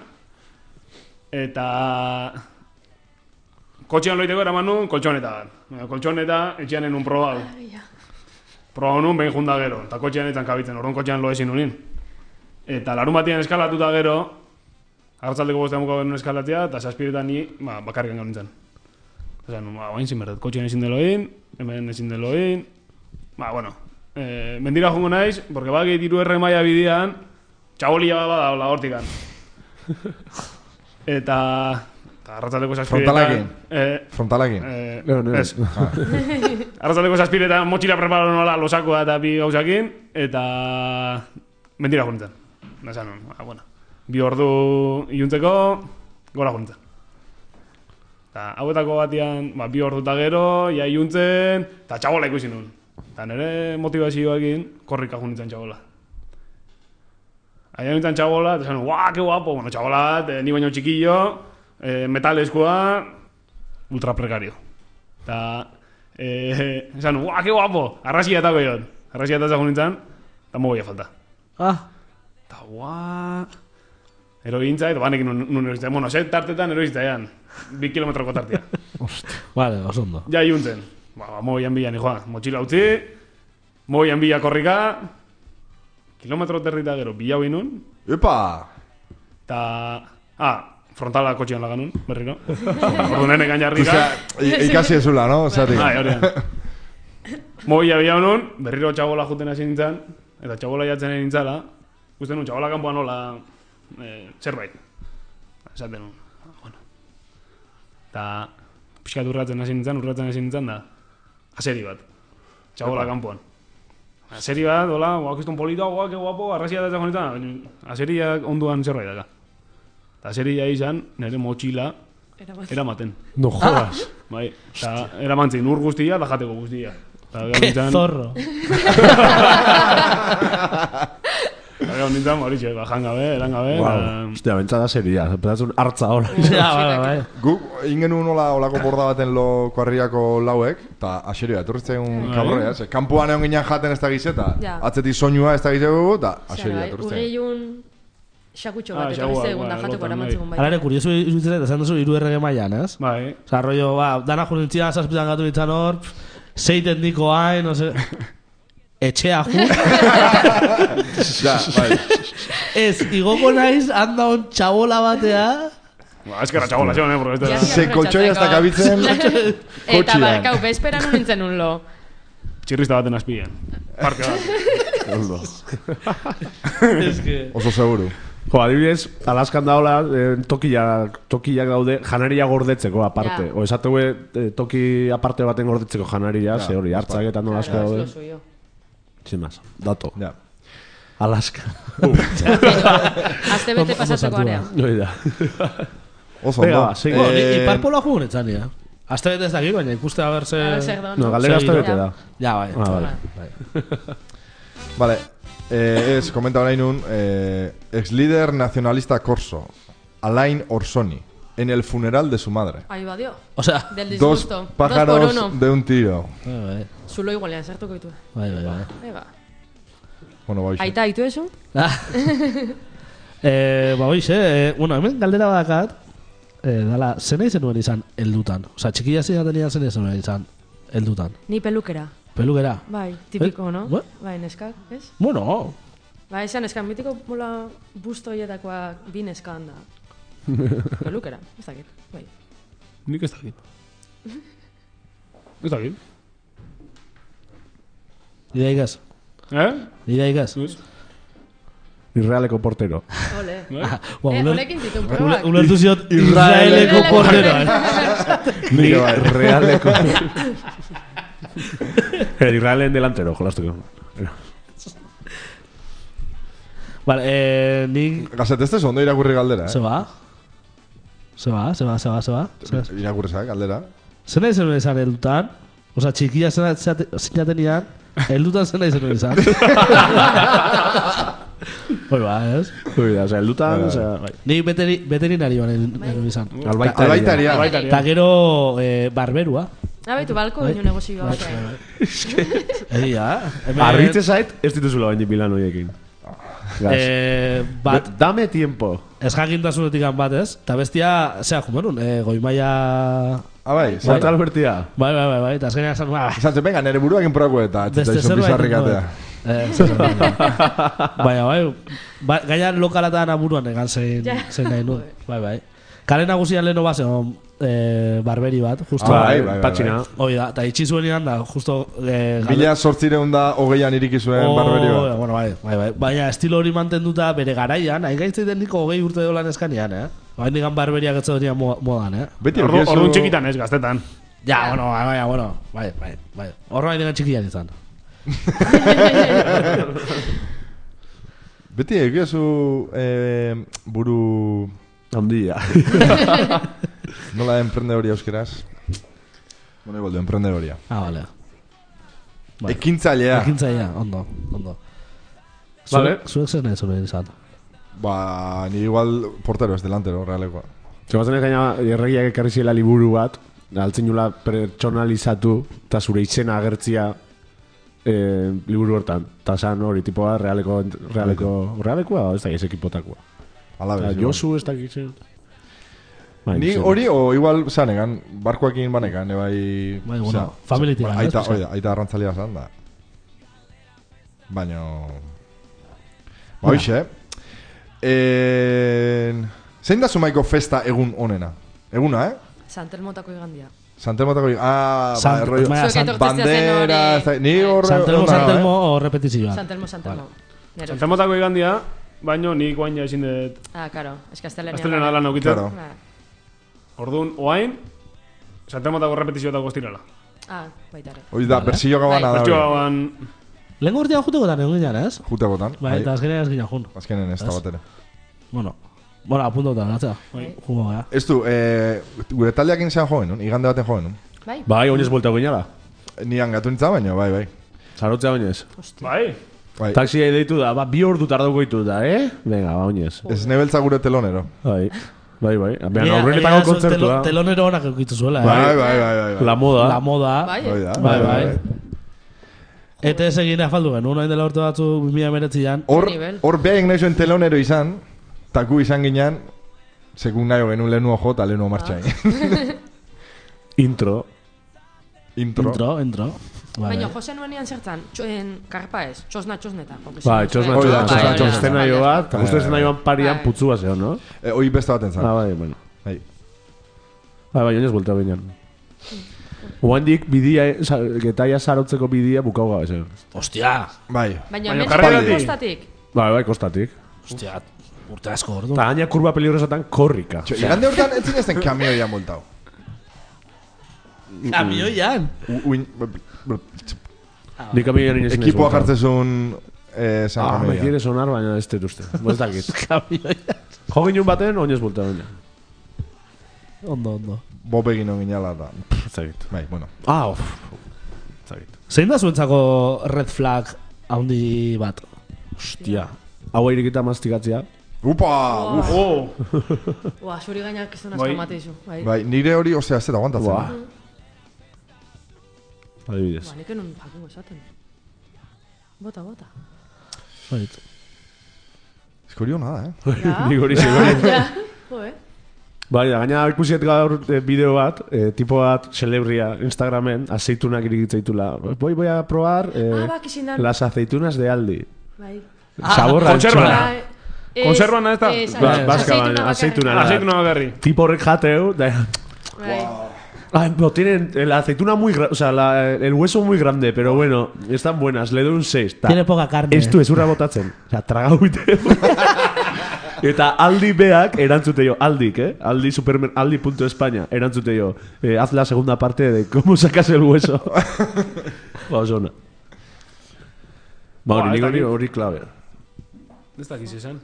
Eta kotxean loiteko eraman nun koltxoneta bat. Bueno, koltxoneta etxeanen un probau. Probau nun behin junda gero, eta kotxean etzan kabitzen, orduan kotxean lo ezin unin. Eta larun batian eskalatuta gero, hartzaldeko bostean buka genuen eskalatzea, eta zazpiretan ni ba, bakarrikan gau nintzen. Osa, no, ba, oain zinberdet, kotxean ezin delo egin, hemen ezin delo egin. Ba, bueno, eh, mendira jongo naiz, porque baki diru erre maia bidean, txabolia bada hola hortikan. Eta... Eta arratzaldeko zazpiretan... Frontalakin? Eh, Frontalakin. eh, No, no, ez. no. Arratzaldeko zazpiretan motxila preparo nola losakoa eta bi gauzakin, eta... Mendira juntzen. Esan nun, ba, bueno. Bi ordu iluntzeko, gora juntzen. Eta hauetako batian, ba, bi ordu eta gero, ja iluntzen, eta txabola ikusi nun. Eta nire motivazioakin, korrika juntzen txabola. Aia nintzen txabola, eta esan nun, guau, que guapo, bueno, txabola bat, eh, ni baino txikillo, eh, metalezkoa, ultra precario. Eta, eh, esan nun, guau, que guapo, arrasia eta goiot. Arrasia eta zagun nintzen, eta mogoia falta. Ah, Eta, guau... Erointza, eta banekin nun, nun eroiztea. Bueno, set tartetan eroiztean. Bi kilometroko tartia. vale, oso ondo. Ja iuntzen. Ba, ba mogoian bila nijoa. Motxila utzi, mogoian bila korrika, kilometro territa gero bila hoi nun, Epa! eta... Ah, frontala kotxean lagan nun, berriro. Ordu nene gainarrika. Osea, i- ikasi ezula, no? Zatik. Bai, hori da. Mogoia bila nun, berriro txabola juten hasi nintzen, eta txabola jatzen nintzala, uste nun, txabola kanpoan hola eh, zerbait. Esaten nun, ah, bueno. Eta pixkat urratzen hasi nintzen, urratzen hasi nintzen da, aseri bat. Txabola kanpoan. Azeri bat, dola, guak izton polita, guak, que guapo, arrazia da zagoneta, azeriak onduan zerbait daka. Eta azeria izan, nire motxila, eramaten. No jodas. Bai, eta eramantzin ur guztia, da jateko guztia. Que zorro. Eta nintzen, Mauricio, bajan gabe, eran gabe. Hostia, bentsa da seria, pedatzun hartza hola. Ja, bai, bai. Gu, ingen un hola, holako borda baten lo kuarriako lauek, eta aseria, etorritzen un kaborrea, ze, kampuan egon ginean jaten ez da gizeta, atzetik soinua ez da gizegu, eta aseria, etorritzen. Urriun xakutxo bat, etorriz egun da jateko eramantzikun bai. Alare, kurioso iruditzen eta esan duzu iru errege maian, ez? Bai. Osa, rollo, ba, dana jurintzian, zazpitan gatu ditzan hor, zeiten diko hain, no se... Etxea ju. Ja, bai. Ez, igoko naiz, handa hon txabola batea. Ba, eskerra txabola zion, eh, porque este... Se koltxoi hasta kabitzen... Eta barkau, bezperan un nintzen un lo. Txirrista baten azpian. Parke bat. Ondo. Ez que... Oso seguru. Jo, adibidez, Alaskan daola eh, tokiak, tokiak daude janaria gordetzeko aparte. Ja. O esatu eh, toki aparte baten gordetzeko janaria, Ja, ze hori, hartzak eta nola asko daude. suyo. Sin más, dato. Ja. Alaska. Azte bete pasatzeko area. Hoi da. Oso Venga, ondo. ba, sigo. Bueno, ni Eh, iparpola jugun etzan, ja. Azte bete ez dakik, baina ikuste a berse... A ver, zer da, No, galdera Segi, azte no? bete da. Ja, bai. Ah, vale. Vale, eh, ez, komenta orain un, eh, ex líder nacionalista corso, Alain Orsoni, en el funeral de su madre. Ahí va, dio. O sea, Del Dos disgusto. pájaros Dos por uno. de un tiro. bai, bai. Zulo igualean, sartuko ditu. Bai, bai, bai. Ahí va. Bueno, ba, Aita, haitu eso? Ah. eh, ba, hoize, eh, bueno, hemen galdera badakat, eh, dala, zena izen nuen izan heldutan. O sea, txikia zina tenia zena izen nuen izan heldutan. Ni pelukera. Pelukera. Bai, tipiko, Eh? no? What? Bai, neskak, ez? Bueno, Bai, esan neskak, mitiko mola busto hietakoa bi neska handa. Pelukera, ez dakit, bai. Nik ez dakit. Ez dakit. idea igaz. Eh? Idea igaz. Ez? Irrealeko portero. Ole. Bai? Ba, Eh, uler- honekin ditun ule- probak. Ulertu ziot Israeleko Israeleko porteroa. Ni realeko. El Israelen delantero, jolastuko. Vale, eh, nik... Gazete este ondo irakurri galdera, Se eh? va. Se va, se va, se va, se va. Irakurri zak, galdera. Zena izan nuen izan heldutan? Osa, txikia zena zinatenian, heldutan zena izan nuen izan. Hoi ba, ez? Hoi da, osea, heldutan, osea, bai. Ni beteri, veterinari banen izan. Albaitaria. Albaitaria. Albaitaria. Eta gero eh, barberua. Ah, baitu, balko Bai. baino negozio bat. Egia, hemen... Arritze zait, ez dituzula baina bilan horiekin. Gas. Eh, bat, Be- Dame tiempo. ez jakintasunetik bat ez, eta bestia, zera, jumerun, eh, goimaia... Ah, bai, Bai. Zata Albertia. Bai, bai, bai, bai, eta azkenean esan, ba, Izan zen, venga, nere buruak inprako eta beste txitaizun zerbait. bizarrik atea. Eh, zer zerbait. Baina, bai, ba, gaina lokalatan aburuan egan zein, Ja. zein nahi nu. Bai, bai. Kale nagusian leheno bat zegoen eh, barberi bat, justo. Ah, Bai, bai, bai, patxina. Hoi da, eta itxi zuen iran da, justo... Eh, gale- Bila sortzireun da hogeian iriki zuen Oh, barberi bat. Bueno, bai, bai, bai. Baina estilo hori mantenduta bere garaian, hain gaitzeiten niko hogei urte dolan eskanean, eh? Hain digan barberiak etze donian modan, eh? Beti Ordu- orkiezu... Orduan txikitan ez, gaztetan. Ja, bueno, bai, bai, bueno, bai, bai, bai. Horro hain digan txikian izan. Beti egiezu eh, buru... Handia. Nola emprendedoria euskeraz? Bueno, igual, de emprendedoria. Ah, vale. Bai. Ekintzailea. Ekintzaia, ondo, ondo. Vale. Zuek- Zuek zer nahi zuen izan. Ba, ni igual portero, ez delantero, realekoa. Zematzen gaina erregiak ekarri ziela liburu bat, altzen jula pertsonalizatu, eta zure izena agertzia eh, liburu hortan. Eta zan hori, tipoa realeko, realeko, realekoa, ez da ez ekipotakoa. Alabez. Eta Josu ez da gizen. Bai, Ni zer. hori, o igual, zanegan, barkoekin banekan, e bai... Bai, bueno, osea, familitik, ba, ez, Aita, osea. oida, aita arrantzalia zan da. Baina... Ba, hoxe, eh? Zein da zumaiko festa egun onena? Eguna, eh? Santelmotako igandia. Santelmotako... Ah, Sant- ba, rollo... baina Zuek Sant- etortzea zen Bandera... hori. ez da- Ni horre... Santelmo, ona, Santelmo o repetizioa. Santelmo, Santelmo. Nero. Santelmotako igandia, baino nik guain ja ezin dut... Ah, karo, eskaztelenia. Aztelena lan aukitzen. Claro. Orduan, oain, Santelmotako repetizioetako estirala. Ah, baita ere. Hoi da, Vale. bersillo gabana Bai. da. Bertxoa hori. ban... Lehen gortian jutekotan egon ginen, ez? Jutekotan. Bai, eta azkenean ez ginen jun. Azkenen ez da bat ere. Bueno, bueno, apuntotan, atzera. Jungo gara. Ez du, eh, gure taldeak inzean joen, nun? Igande baten joen, nun? Bai. Bai, oinez buelta goinala. Nian gatu nintza baino, bai, bai. Zarotzea oinez. Bai. Bai. Taxia deitu da, ba, bi ordu tardauko ditu da, eh? Venga, ba, oinez. Ez nebeltza gure telonero. Bai, bai, bai. Behan, Mira, aurrenetako egia zuen kontzertua. telo- Telonero honak eukitu zuela, Bai, eh? bai, bai, bai, bai. La moda. La moda. Bai, Hoi eh? da, Bai, bai. Eta ez egin afaldu genuen, orain dela urte batzu bi mila hemeretzian. Hor, Nivel. hor behek nahi zuen telonero izan, taku izan ginen, sekun nahi genuen lehenu ojo eta lehenu martxain. Intro. Intro. Intro, intro. Bai, Baina, bai. Jose nuenean zertzan, txoen karpa ez, txosna txosneta. Bai, txosna, Hoi da, txosna, txosna, txosna, txosna. txosna, bat, eta uste zena joan parian Bai. putzua zeo, no? Eh, Hoi beste baten zan. Ah, bai, bueno. Bai. Bai, bai, oinez buelta binean. Oandik bidia, sa- getaia sarotzeko bidia bukau gabe zen. Ostia, Bai. Baina, Baina hemen karreratik. kostatik. Bai, bai, kostatik. ostia, urte asko ordu. Eta gaina kurba peligrosatan korrika. Txo, igande hortan ez zinezten kamioia multau. Kamioian. Uin... Nik amioan inez inez. Ekipoa jartzezun... Eh, San Ah, me kamioia. quiere sonar, baina ez dut uste. Ez dakit. Kamioian. Jo ginen baten, oinez buelta baina. Ondo, ondo. Bob egin on ginala eta... Ez dakit. Bai, bueno. Ah, uff. Ez dakit. Zein da zuentzako red flag handi bat? Ostia. Hau irikita mastikatzea. Upa! Uf! Oh. Ua, zuri gainak ez duen Bai. asko emate izu. Bai. Bai, nire hori, osea, ez da aguantatzen. Buah. Adibidez. Ba, nik enun jakingo esaten. Bota, bota. Bait. Eskorio nada, eh? Ja. Nik hori zegoen. Ja. Jo, eh? Bai, da, gaina ikusiet gaur eh, bideo bat, eh, tipo bat celebria Instagramen, aceitunak irikitzaitula. Voy, voy a probar eh, Ah, bak, izin dan. las aceitunas de Aldi. Bai. Sabor Kontserban. antxoa. Bai. Ez- Konserban ez da? ez, Ba- aceituna Baska, baina, bakarrik. aceituna. Aceituna bakarri. Tipo horrek jateu, da... Bai. Ah, no, tienen la aceituna muy grande, o sea, la, el hueso muy grande, pero bueno, están buenas, le doy un seis. Ta. Tiene poca carne. Estu ez urra botatzen. O sea, tragau iteu. Eta Aldi beak erantzute jo, Aldik, eh? Aldi supermer, Aldi punto España, erantzute jo. Eh, haz la segunda parte de cómo sacas el hueso. Ba, oso ona. Ba, hori, Ba, ez nik hori, dakit. hori klabe. Ez dakiz esan.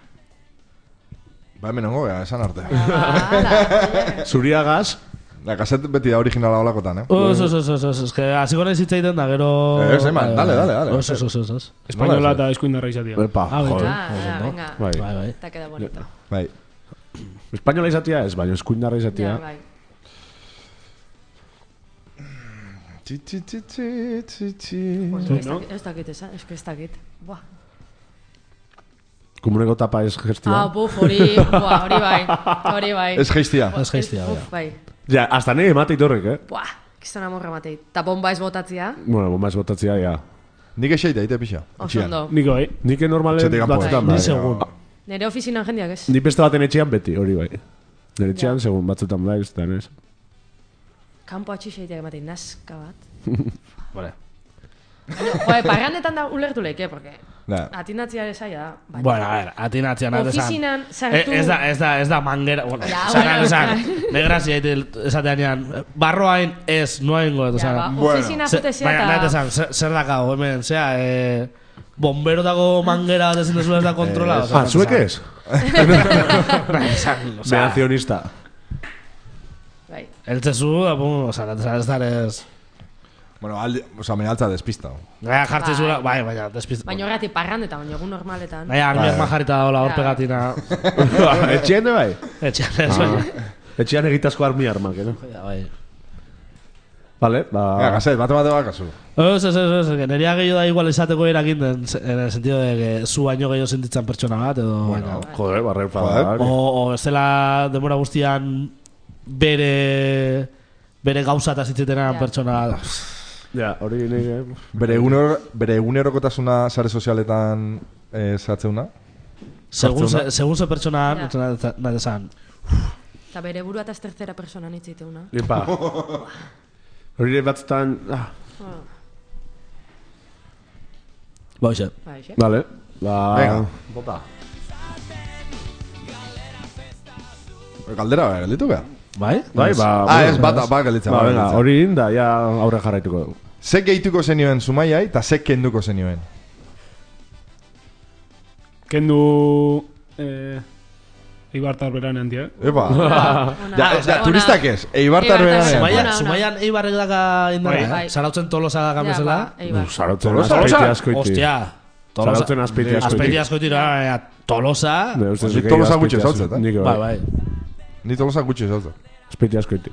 Ba, hemen ongo, gara, esan arte. Hala. Zuriagaz, La kaset beti da originala olakotan, eh? Os, os, os, os, os, es que hasiko naiz hitz egiten da, gero... Ez, eman, dale, dale, dale. Os, os, os, os, os. Espainola eta eskuindarra izatea. epa, Ah, joder. Ah, ah, venga. Bai. Bai, bai. Eta queda bonito. Bai. Espainola izatea ez, baina eskuindarra izatea. Ja, bai. Txi, txi, txi, txi, txi, txi. Ez dakit- Ez dakit, esan, ez que ez dakit. Buah. Komuneko tapa ez Ah, gestia. buf, hori, buah, hori bai. Hori bai. Ez geiztia. Ez jaiztia, bai. Uf, bai. Ja, hasta nahi emate itorrek, eh? Buah, kiston amorra matei. Ta bomba ez botatzia. Bueno, bomba ez botatzea, ja. Nik eseita, ite pixa. Oso Etxean. ondo. Niko, bai. Nik normalen Etxetik kanpo, batzutan eh? bai. Ni segun. Nere ofizinan jendeak ez. Ni beste baten etxean beti, hori bai. Nire etxean, Ja. segun batzutan bai, ez da, ez. Kanpo atxixeitea ematei naska bat. Vale. Joe, parrandetan da ulertu leke, porque Da. atinatzia ere zaila da. Baina- Bueno, a ver, atinatzean ez esan. Ofizinan Eh, sartu... Ez da, ez da, ez da mangera. Bueno, Ja, esan, bueno, esan. esan. Me grazia esatean, barroain ez, noaingo, eta Ja, esan. ba, Bueno. ofizina Ze- jute Baina, nahi eta... esan, zer, zer dakau, hemen, zea, eh, bombero dago mangera bat ezin dezu ez da kontrola. Ah, zuek ez? Nahi esan, osea, Beazionista. Bai. eltzezu, apun, osea, nahi esan, ez da ez... Bueno, aldi, oza, me altza despista. Gaia jartzen zura, Bai. bai, baina, despiz... Baina horretik parrandetan, baina egun normaletan. Nahi, armiak Bai. majarita hola hor Ja. pegatina. Etxean de bai? Etxean ez, baina. Etxean egitazko armi armak, eh? Ja, bai. Vale, ba... Venga, kaset, bate bate bakazu. Ez, ez, ez, ez, nerea gehiago da igual esateko erakin den, en el sentido de que zu baino gehiago sentitzen pertsona bat, edo... Bueno. Joder, barrer Joder. fada. O, o ez dela denbora guztian bere bere gauza eta zitzitena Ja. pertsona bat. Ja, hori nire... Bere egunero, bere egunerokotasuna sare sozialetan eh, zatzeuna. Segun Jartzen ze, segun ze pertsona Ja. nahi nahi esan. Eta bere burua eta ez tercera persona nitziteuna. Epa. Hori nire batzutan... Ah, Ba, hoxe. Ba, eixe. vale. Ba... Venga. Bota. Galdera, gelditu beha. Bai? Bai, ba... Ah, bueno, ez, bat, bat gelditzen. Ba, bat venga, gelditzen. hori inda, ja aurre jarraituko dugu. Ze gehituko zenioen Zumaiai, eta ze kenduko zenioen? Kendu... Eh, Eibartar beranean, tia. Epa. Ona, Ja, ona. ja, turistak ez. Eibartar Eibartar beranean. Zumaian, Ona, ona. Zumaian Eibarrek daka indara, Bai. eh? Zarautzen Tolosa da gamezela. Ja, ba, Eibar. Zarautzen Tolosa? azpeiti askoiti. Hostia. Tolosa. Zarautzen azpeiti askoiti. Azpeiti askoiti da, eh, Tolosa. Ne, uste Nik zuke Tolosa azpeiti gutxi asko- zautzet, eh? Nik Bai, bai. bai. Ni Tolosa gutxi zautzen. Azpeiti askoiti.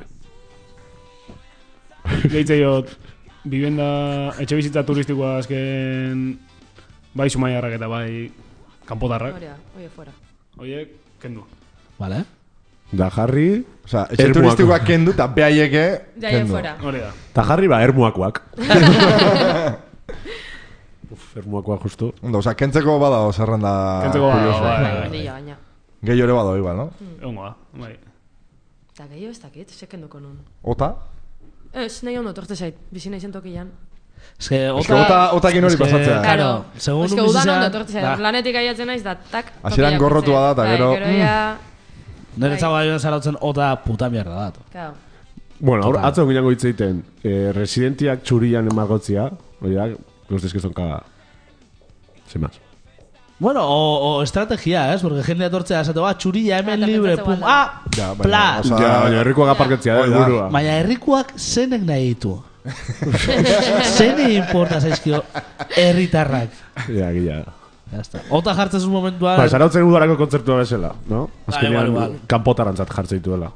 Gehitzeiot, bibenda, etxe bizitza turistikoa azken... Bai Zumaiarrak eta bai kanpotarrak. Hori da, oie fuera. Oiek, kendu. Vale. Da jarri... Osa, etxe Ermuako. turistikoak kendu, eta behaieke Ja, ja, kendu. fuera. Hori da. Da jarri ba, ermuakoak. Uf, ermuakoak justu. Ondo, osa, kentzeko bada zerrenda... Kentzeko bada, kuriosoa. bai, Bai, bai. mendilla baina. Gehi ore bada, igual, no? Egongo da, bai. Eta gehiago ez dakit, sekenduko nun. Ota? Ez, nahi ondo torte zait, bizi nahi zentokian. Ez que, Ez que ota, otakin hori Es que- pasatzea. Claro, segun Ez que un udan bizitza- ondo torte zait, Da. lanetik aiatzen naiz, da tak... Hasieran tokia gorrotua da, ikutzen. eta gero, Bai, gero ja... Nire zago da zarautzen ota puta mierda da. Claro. Bueno, ahora Total. atzo ginango hitz egiten, eh, residentiak txurian emagotzia, oiak, los que son caga. Sin más. Bueno, o, o estrategia, ¿eh? Porque jendea tortzea esate, ba, txurilla hemen Ah, libre, eta pum, pentsatzen ah, Ja, baina, pla. osa- Ja, baina herrikoak aparketzia da, Hoi da. burua. Baina herrikuak zenek nahi ditu. Zene importa zaizkio herritarrak. Ja, gila. Ya está. Ota jartzen zuen momentuan... Ba, zarautzen udarako kontzertua bezala, no? Bai, Azkenean igual, igual. kanpotarantzat jartzen dituela.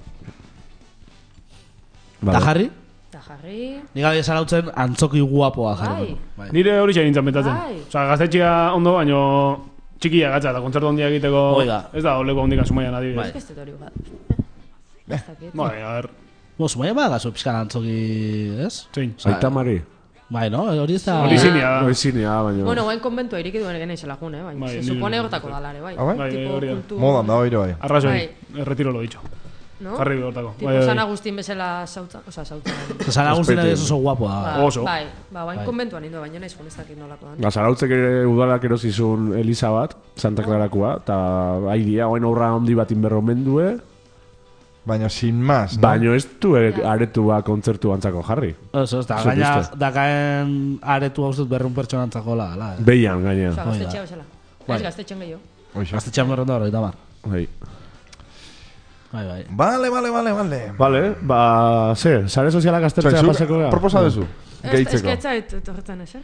Eta jarri? Eta jarri... Nik gabe zarautzen antzoki guapoa jarri. Bai. Nire hori txain nintzen bentatzen. Bai. Osa, gaztetxea ondo, baino txikia gatza, eta kontzertu handia egiteko... Oiga. Ez da, oleko handikan Zumaian adibidez. Bai. Ez que ez dut hori bat. Ez dakit. Bai, a ver, Bo, Zumaia bada gazo pixkan antzoki, ez? zein. Aita Mari. Bai, no? Hori ez da... Hori zinia da. Hoi zinea, baina... Bueno, guain konbentua iriki duen gene izela jun, eh? Baina, Bai, se ni- supone hortako dalare, bai. Ah, bai? Bai, Tipo, hori da. kultu- Modan da, oire bai. Arrazoi, Bai. retiro lo dicho. No? Jarri hortako. Tipo, San Agustin bezala sautza, oza, sautza. San Agustin Respeto. ez oso guapoa. Ba, Oso. Bai, ba, guain Bai. konbentuan indo, baina naiz jun ez dakit nolako dan. Gazarautzek ere udalak erosizun Elisa bat, Santa Clarakoa, eta haidia, oain aurra handi bat inberromendue, Baina sin más, no? baino ez du e, aretu ba kontzertu antzako jarri. Eso, ez da, Zut gaina, uste. dakaen aretu hau zut berrun pertsona antzako la, la. Eh? Beian, gaina. Oza, Hoi da. gaztetxea bezala. Bai. Ez gaztetxean gehiago. Oixe. Gaztetxean berrun da hori, tamar. Bai. Bai, bai. Vale, vale, vale, vale. Vale, ba, ze, sare sozialak aztertzea Zuk paseko gara? proposa dezu, Ez ez gehitzeko. que etzait torretan ezer.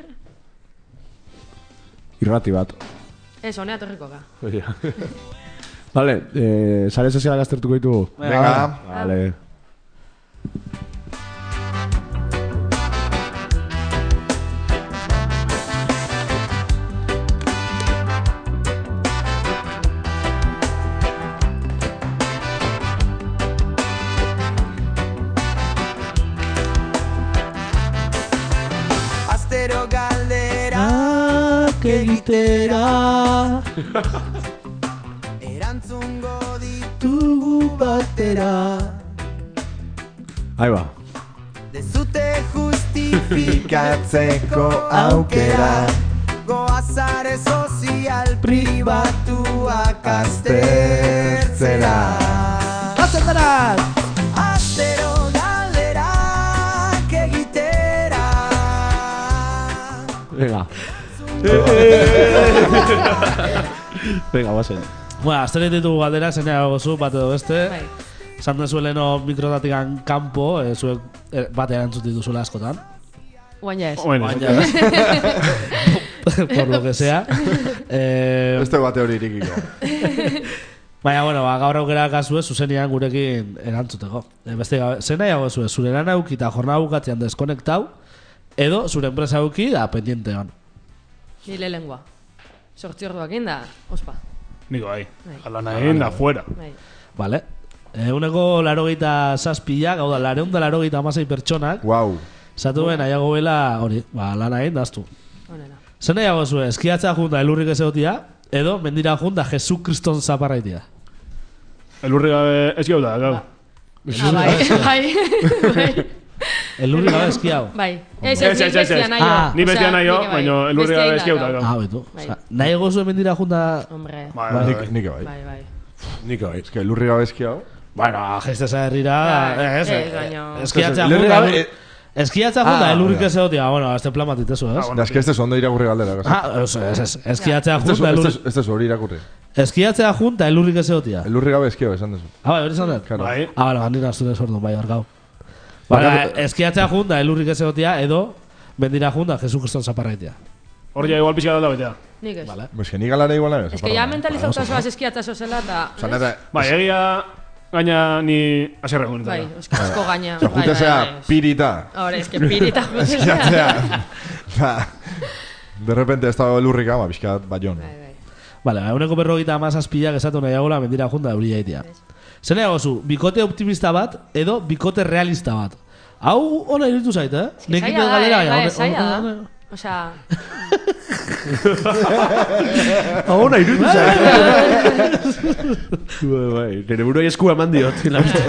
Irrati bat. Ez, honea torriko ga. Ja. Vale, eh, sare sozialak aztertuko ditugu? Venga. Vale. Astero galdera egitera erantzungo tugu batera. Ahí ba. dizute justifika Fikatzeko aukera goazare sozial pribatuak aztertzera. Aztertara! Astero galderak egitera Venga. Venga, bazen. Bueno, azteren ditugu galdera, zenea gozu, bat edo beste. Bai. Esan dezueleno mikrotatikan kanpo, e, zuek e, bat erantzut dituzula askotan. Guain ja ez. Bueno, Baina, por lo que sea. Eh, Beste bate hori irikiko. Baina, bueno, ba, gaur aukera kasue, zuzenian gurekin erantzuteko. E, beste, gabe, zen nahiago zue, zure lan auki eta jornada bukatzean deskonektau, edo zure enpresa auki da pendiente hon. Nile lengua. Sortzi orduak inda, ospa. niko bai. Bai. Alana egin da, fuera. Bai. Vale. Eguneko larogeita zazpila, gau da, lareun da larogeita amasei pertsonak, Wow. zatu ben, nahiago bela, hori, ba, lana egin daztu. Honena. Zer nahiago zue, eskiatzea junta elurrik ez egotia, edo mendira junta Jesu Kriston zaparraitia. Elurri gabe ez gau da, gau. Ah, bai, bai, bai. Elurrik gabe eskiau. Bai. Ez, Ez, ez, ez, nik ez, bestia ez. nahi Ah. Ni bestia nahi jo, nik bai. baina elurri Bestia gabe inda, ez gau da, gau. gau. Ah, betu. Bai. Osa, nahiago zue mendira junta... Hombre. Bai, Bai. bai, Nik, bai. nik bai. Bai, bai. Niko bai. Ez que lurri gabe eski hau. Bueno, gesteza herrira... Bai, Ez, ez, eh, baina- eskiatzea Lurri junta... gabe, elur- Eskiatzea junta, elurrik ez egotia. Bueno, este plan bat itezu, ez? Da, eski este es ondo irakurri galdera. Ah, ez, ez, ez. Eskiatzea junta, elurrik... Este es hori irakurri. Eskiatzea junta, elurrik ez egotia. Elurri gabe eskio, esan dezu. Ah, bai, hori esan dut? Bai. Ah, bale, bandira zure sortu, bai, hor gau. Bale, eskiatzea junta, elurrik ez egotia, edo bendira junta, Jesu Kriston zaparraitea. Hor ja igual pixka da betea. Nik ez. Vale. Pues que ni galera igual nahi. Ez que ya mentalizauta zoaz eskiatza zozela eta... Osa, neta... Bai, egia gaina ni aserre egun. Bai, asko gaina. Osa, jute zea pirita. Ahora, es que pirita jute zea. Eskiatzea. De repente ez dago elurrik ama, pixka baion. Bai, bai. Vale, eguneko berrogeita amazazpilak esatu nahiagola mendira junta euria itea. Zer nahiago zu, bikote optimista bat edo bikote realista bat? Hau ona iruditu zait, eh? Nekin ben galera, bai, zaila da. Osea... Hau ona iruditu zait. Bai, nire buroi eskua eman diot.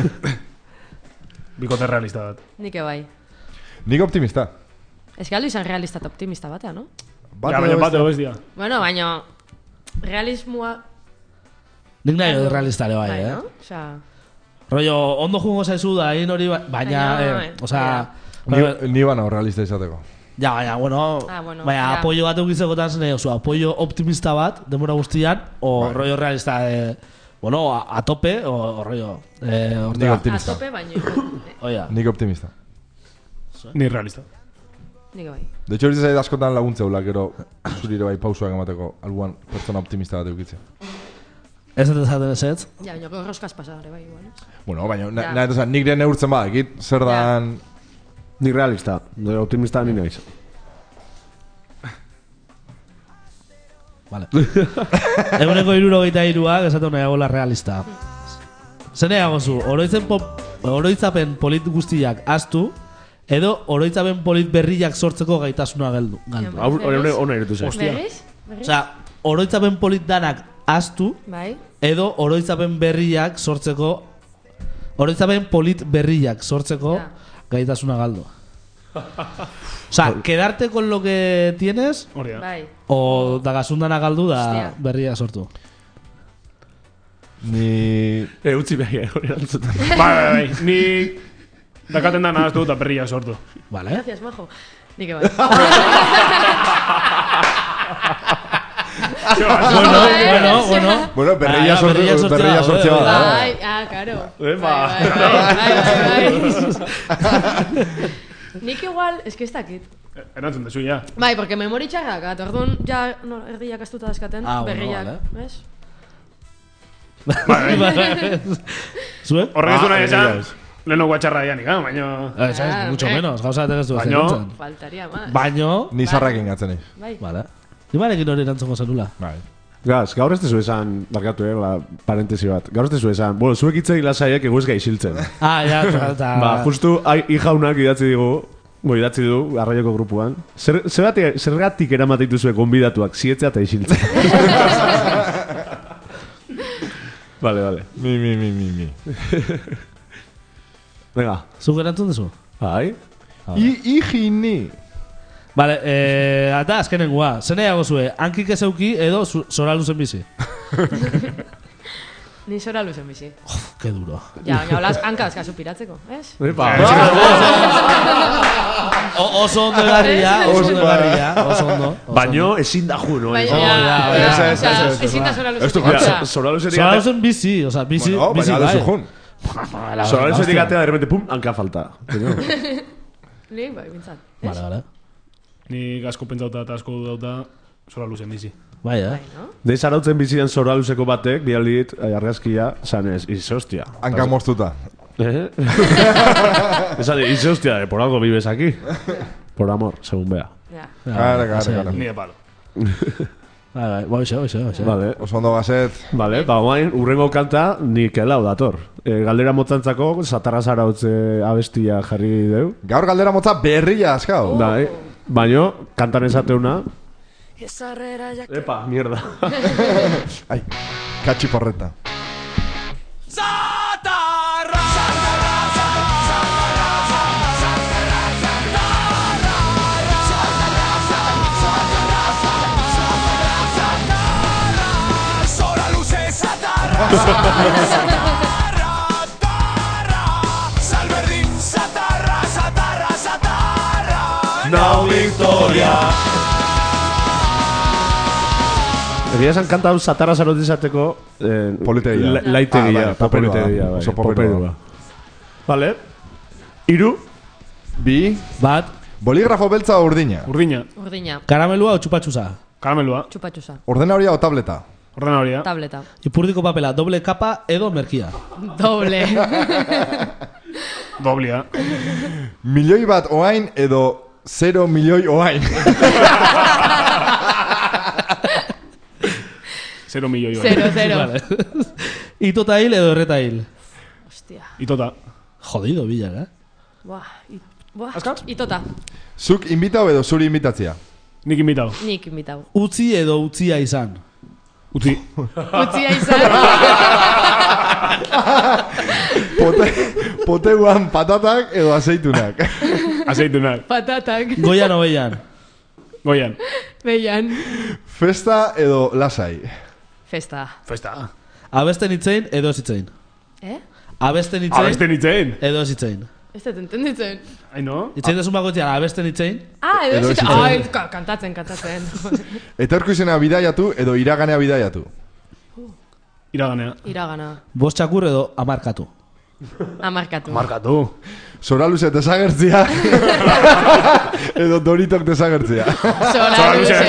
Bikote realista bat. Nik bai. Nik optimista. Ez galdu izan realista eta optimista batea, no? Ja, baina bat ego ez dia. Bueno, baina... Realismoa... Nik nahi edo realistare bai, Bai, eh? no? Osea... Rollo, ondo jungo zaizu da, egin hori, baina, Baina, eh, osea... Ni, ni bana realista izateko. Ja, baina, bueno, Ah, bueno, baina ja. apoio bat eukizekotan zen oso, apoio optimista bat, demora guztian, o Bai. rollo realista, eh, bueno, a, a tope, o, o rollo... Eh, Nik ortega. A optimista. tope, baina... Oia, Nik optimista. Ni realista. Nik bai. De hecho, hori zait askotan laguntzeula, gero zurire bai pausuak emateko albuan pertsona optimista bat eukitzea. ez dut esaten ez ez? Ja, baina korroskaz pasare bai, igual, ez? Bueno, baina, Ja. na, na, na, nik den neurtzen ba, egit, zer dan... Ni realista, nire optimista ni naiz. Vale. Eguneko irurogeita iruak esatu nahiagola realista. Zer nahiago zu, oroitzen pop, oroitzapen polit guztiak astu, edo oroitzapen polit berriak sortzeko gaitasuna galdu. galdu. Hau, hori ona iruditu zait. Berriz? Berriz? Osea, oroitzapen polit danak astu, Bai. edo oroitzapen berriak sortzeko oroitzapen polit berriak sortzeko Ja. gaitasuna galdu. O sea, quedarte con lo que tienes Hori da. Bai. o dagasundana galdu da Hostia. berria sortu. Ni... E, utzi behar, hori erantzutan. Bai, bai, bai. Ni dakaten da nahaztu eta perria sortu. Vale? Gracias, majo. Nik bai. Bueno, bueno, bueno. Bueno, berria Ah, sortu, berria sortzea, berria sortzea bai, da. Bai, ah, karo. Epa. Bai, bai, bai, bai, bai. Nik igual, es que ez dakit. Erantzun dezu, ja. Bai, porque memori txarrak, eta orduan, ja, no, erdiak astuta dazkaten, Ah, bueno, berriak, vale. ves? Zuek? Horrek ez du nahi Ah, esan, egia ez. leheno guatxarra dianik, ah, baina... Eh, sabes, Ah, mucho eh. menos, gauza batek ez du Baino- ezagutzen. Faltaria más. Baino, Ni zarrakin gatzen eiz. Bai. vale. Imarekin hori erantzungo zenula. Bai. Gaz, gaur ez tezu esan, barkatu, eh, la parentesi bat. Gaur ez tezu esan, bueno, zuek itzei lasaiek eguz gaixiltzen. Ah, ja, eta... Ba, justu, ai, ijaunak idatzi digu, bo, idatzi du, garraioko grupuan. Zer, zergatik, zergatik eramaten duzue gonbidatuak, zietzea eta isiltzea. Vale, vale. Mi, mi, mi, mi, mi. Venga. Zuk erantzun duzu? Bai. I, igini. Vale, eh, eta azkenengoa. Zer nahiago zue, hankik ez euki edo zu- zora luzen bizi? Ni zora luzen bizi. Ke duro. Ja, baina holas hanka azkazu piratzeko, ez? Epa. O, oso ondo egarria, oso ondo egarria, oso ondo. oso Baino, ezin da ju, no? Baina, Oh, ja, ja, ja, ez, ez, osea, ez, ez, ezin da ez, zora ez luzen du bizi. jartzen. Zora ondo. luzetik Zora atea, luzen bizi, oza, bizi, Bueno, bizi baina bai. aldezu jun. zora luzetik atea, de repente, pum, hanka falta. Ni, bai, bintzat. Vale, vale. Ni asko pentsauta eta asko dudauta, sola luzen bizi. Bai, eh? Bai, no? Deiz arautzen bizian zora luzeko batek, bialit, argazkia, zanez, ize hostia. Hanka moztuta. ¿Eh? Esa de, ize hostia, por algo vives aquí. Por amor, según vea. Ja. Gara, gara, Bai, gara. Ni de palo. Bai, bai, bai, bai, bai. Vale. Oso ondo gazet. Vale, ba, guain, urrengo kanta, nik elau dator. E, galdera motzantzako, satarra zarautze abestia jarri deu. Gaur galdera motza berria askau. Bai, baino, kantan esateuna. Epa, mierda. Ai, katxi porreta. Salberdin, satarra, satarra, satarra. Now Victoria. Egia esan kanta hau satarra zarotizateko eh, politegia. Laitegia, ah, vale, politegia. Oso poperua. Vale. Iru. Bi. Bat. Boligrafo beltza o urdina? Urdina. Urdina. Karamelua o chupatxusa? Karamelua. Chupatxusa. Ordenadoria o tableta? Ordenadoria. Tableta. Ipurdiko papela, doble kapa edo merkia? Doble. Doblia. Milioi bat oain edo zero milioi oain? Zero milioi oain. Zero, zero. Vale. Itota hil edo erreta hil? Hostia. Itota. Jodido, bilak, eh? Buah, it, buah. Itota. Zuk inbitau edo zuri inbitatzia? Nik inbitau. Nik inbitau. Utzi edo utzia izan? Utzi. Utzia izan. Pote, poteuan patatak edo aceitunak? Aceitunak. Patatak. Goian o beian? Goian. Beian. Festa edo lasai? Festa. Festa. Abesten itzein edo ez itzein? Eh? Abesten itzein? Abesten itzein? Edo ez itzein? Ez dut entenditzen. Ai, no? Itzein desun bakoitzean abesten itzein? Ah, edo Edo ez ez itzein. itzein. Ai, ka- kantatzen, kantatzen. Etorko izena bidaiatu edo iraganea bidaiatu? Iraganea. Iragana. Bost txakur edo amarkatu? Amarkatu. Markatu. Zoraluzet desagertzia edo Doritok desagertzia? Zora luze.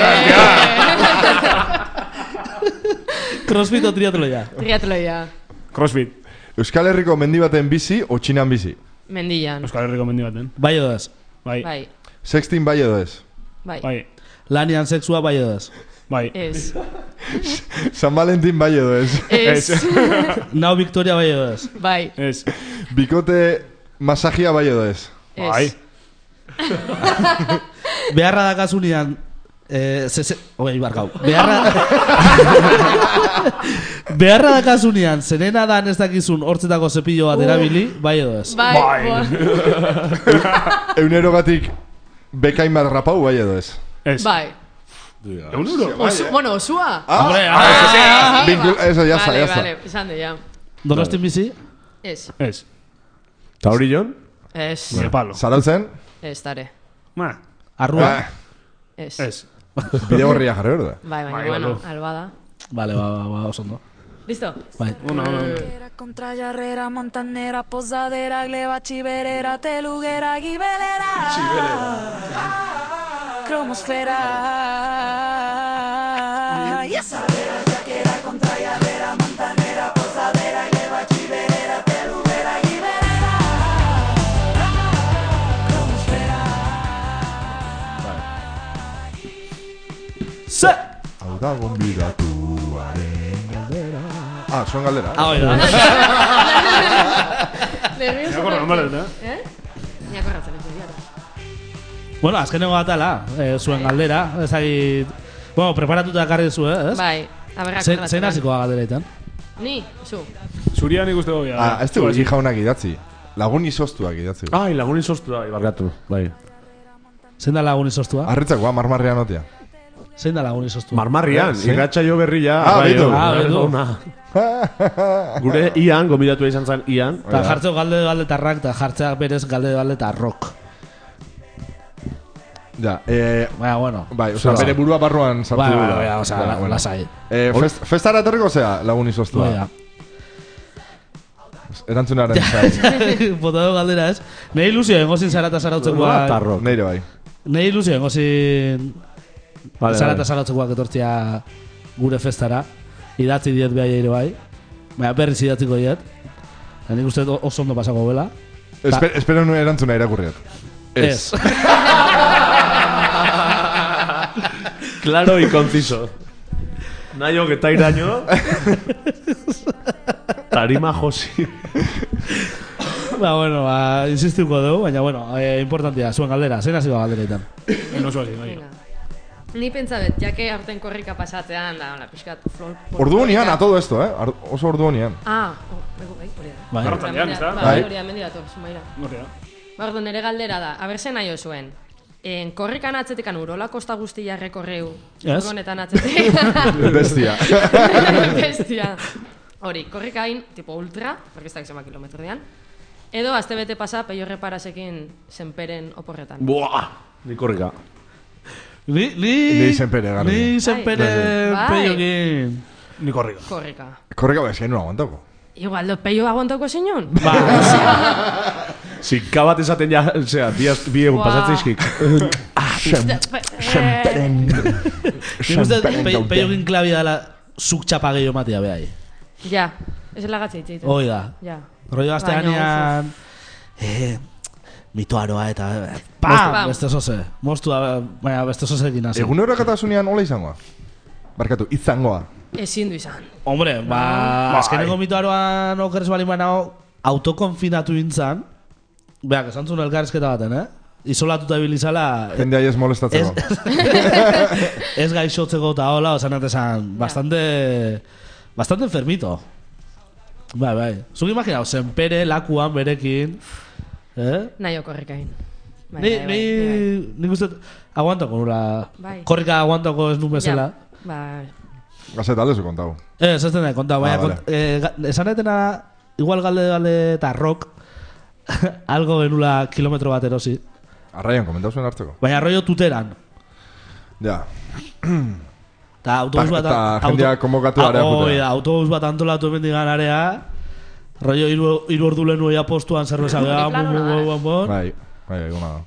Crossfit o triatloia? Triatloia. Crossfit. Euskal Herriko mendi baten bizi o txinan bizi? Mendian. Euskal Herriko mendi baten. Bai edo ez? Bai. Bai. Sextin bai edo ez? Bai. Bai. Lanian sexua bai edo ez? Bai. Ez. San Valentin bai edo ez? Ez. Nau Victoria bai edo ez? Bai. Ez. Bikote masajia bai edo ez? Ez. Bai. Beharra dakasunean eh, zeze... Ogei, barkau. Beharra... Beharra dakasunean, zerena dan ez dakizun hortzetako zepillo bat erabili, bai edo ez? Bai. Bai. Eunerogatik bekain bat rapau bai edo ez? Ez. Bai. Egun euro? Osu, bueno, osua. Ah, Hombre, ah, Ah, Vincul- eso, ya está, vale, ya está. Vale, esan de ya. Donostin bizi? Ez. Ez. Ta hori jon? Ez. Nire palo. Zarautzen? Ez, tare. Ma. Arrua? Ah, Ez. Ez. bide gorria jarri hor da. Bai, baina, Bai, bueno, badu. albada. Vale, ba, ba, ba, oso ondo. Listo? Bai. Uno, uno, uno. Contra Yarrera, Montanera, Posadera, Gleba, Chiverera, Teluguera, Gibelera. Cromosfera. Y esa Yaquera, contra Yarrera, Montanera, Posadera, Gleba, Chiverera, Teluguera, Gibelera. Cromosfera. Se! Hau da gonbidatuaren galdera. Ah, zuen galdera. Ah, oi da. Nervioso. Irakorra, normalen, eh? Eh? Irakorratzen ez dira. Bueno, azkenengo batala, eh, zuen galdera. Ezagit... Bueno, preparatuta ekarri zu, eh, ez? Bai, aberrak Zein zein hasiko da galderetan? Ni, zu. Zuria nik uste gobia. Ah, ez dugu jaunak idatzi. Lagun izoztuak idatzi. Ai, lagun izoztu da, barkatu. Bai. Zein da lagun izoztua? Arritzakoa, marmarrean notia. Zein da lagun izoztua? Marmarrian, Eh, sí. irratsaio berria. Ah, bai, betu. hau, Ah, bai, betu. ona. Gure ian, gomidatu izan zen ian. Eta jartzeo galde galdetarrak, eta jartzeak berez galde galdetarrok. Ja, eh... Baina, bueno. Bai, osea, Bai. bere burua barruan sartu Bai, du bai, da. bai, osea, Bueno, bueno. lasai. Eh, fest, festara etorriko zea, lagun izoztua. Bai, da. Erantzunaren zain. Botado galdera ez. Nei ilusio engozin zara eta zarautzekoa. Tarrok. Neire bai. Nei ilusio engozin Vale, zara eta vale. zarautzekoak etortzia gure festara. Idatzi diet behai ere bai. Baina berriz idatziko diet. Eta nik uste dut oso ondo pasako bela. Esper, espero nuen erantzuna irakurriat. Ez. Claro y conciso. Naio que ta iraño. Tarima Josi. Ba, bueno, ba, insistuko dugu, baina, bueno, eh, importantia, zuen galdera, zein hasiko galderetan. No zuazi, bai. Venga. Ni pentsabet, jake aurten korrika pasatzean, da, la pixkat, flor... Ordu honian, a todo esto, eh? Ar- oso ordu honian. Ah, oh, bego, bai, hori da. Bai. Arratsaldean, ezta? Bai, Bai. hori da, mendi dator, sumaira. Gorria. Ba, ordu, nire galdera da, aber zen nahi zuen. En korrikan atzetikan urola kosta guztia rekorreu. Yes. Furgonetan atzetik. Bestia. Bestia. Hori, korrikain, tipo ultra, porque ez da zema kilometro dian. Edo, azte bete pasa, peio reparasekin zenperen oporretan. Buah. Ni korrika. Ni, ni... Ni izenpere, garbi. Ni izenpere Bai. peiokin. Ni korrika. Korrika. Korrika, ba, ez no aguantako. Igual, los peio aguantoko zinun? Ba, Zika bat esaten ja, osea, bi, az- bi egun Buah. pasatzeizkik. Senperen. nik uste pe- peiokin klabi dala zuk txapa gehiago matia behai. Ja, ez lagatze itxeiten. Hoi da. Ja. Rollo Baina, asteanean... Eh, mitoaroa eta... Pam! Pam! Beste zoze. Mostu da, baina beste zozekin hasi. Egun horrekatasunean hola izangoa? Barkatu, izangoa. Ezin du izan. Hombre, ba, azkeneko mitoaroan okerrez bali manao, autokonfinatu intzan, beak, esan zuen elkarrezketa baten, eh? Isolatuta ibilizala... Jende aiez molestatzeko. Ez gaixotzeko eta hola, osan esan, bastante... Bastante enfermito. Bai, bai. Zuk imaginau, zenpere, lakuan, berekin... Eh? Nahi korrikain. Bai, Ni, bai, bai, ni, bai. nik uste aguantako nula. Bai. Korrika aguantako ez nun bezala. Ja, bai. Gazeta aldezu kontau. Eh, ez ez dena kontau, baina Ah, vale. kont, eh, ga- esan etena igual galde galde eta rock algo genula kilometro bat erosi. Arraian, komentau zuen hartzeko. Baina rollo tuteran. Ja. Ta autobus bat... Ta jendea konbokatu area Oi, jutera. da, autobus bat antolatu emendigan area. Rollo iru, iru ordu lehenu ea postuan zerbeza geha, Plano bum, bum, nada. bum, bum. Bai, bai, eguna da.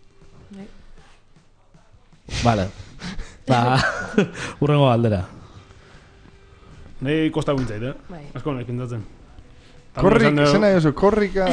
Vale. Ba, urrengo galdera. Nei kosta guintzait, eh? Bai. Asko nahi pintatzen. Korrik, zena jozu, korrika...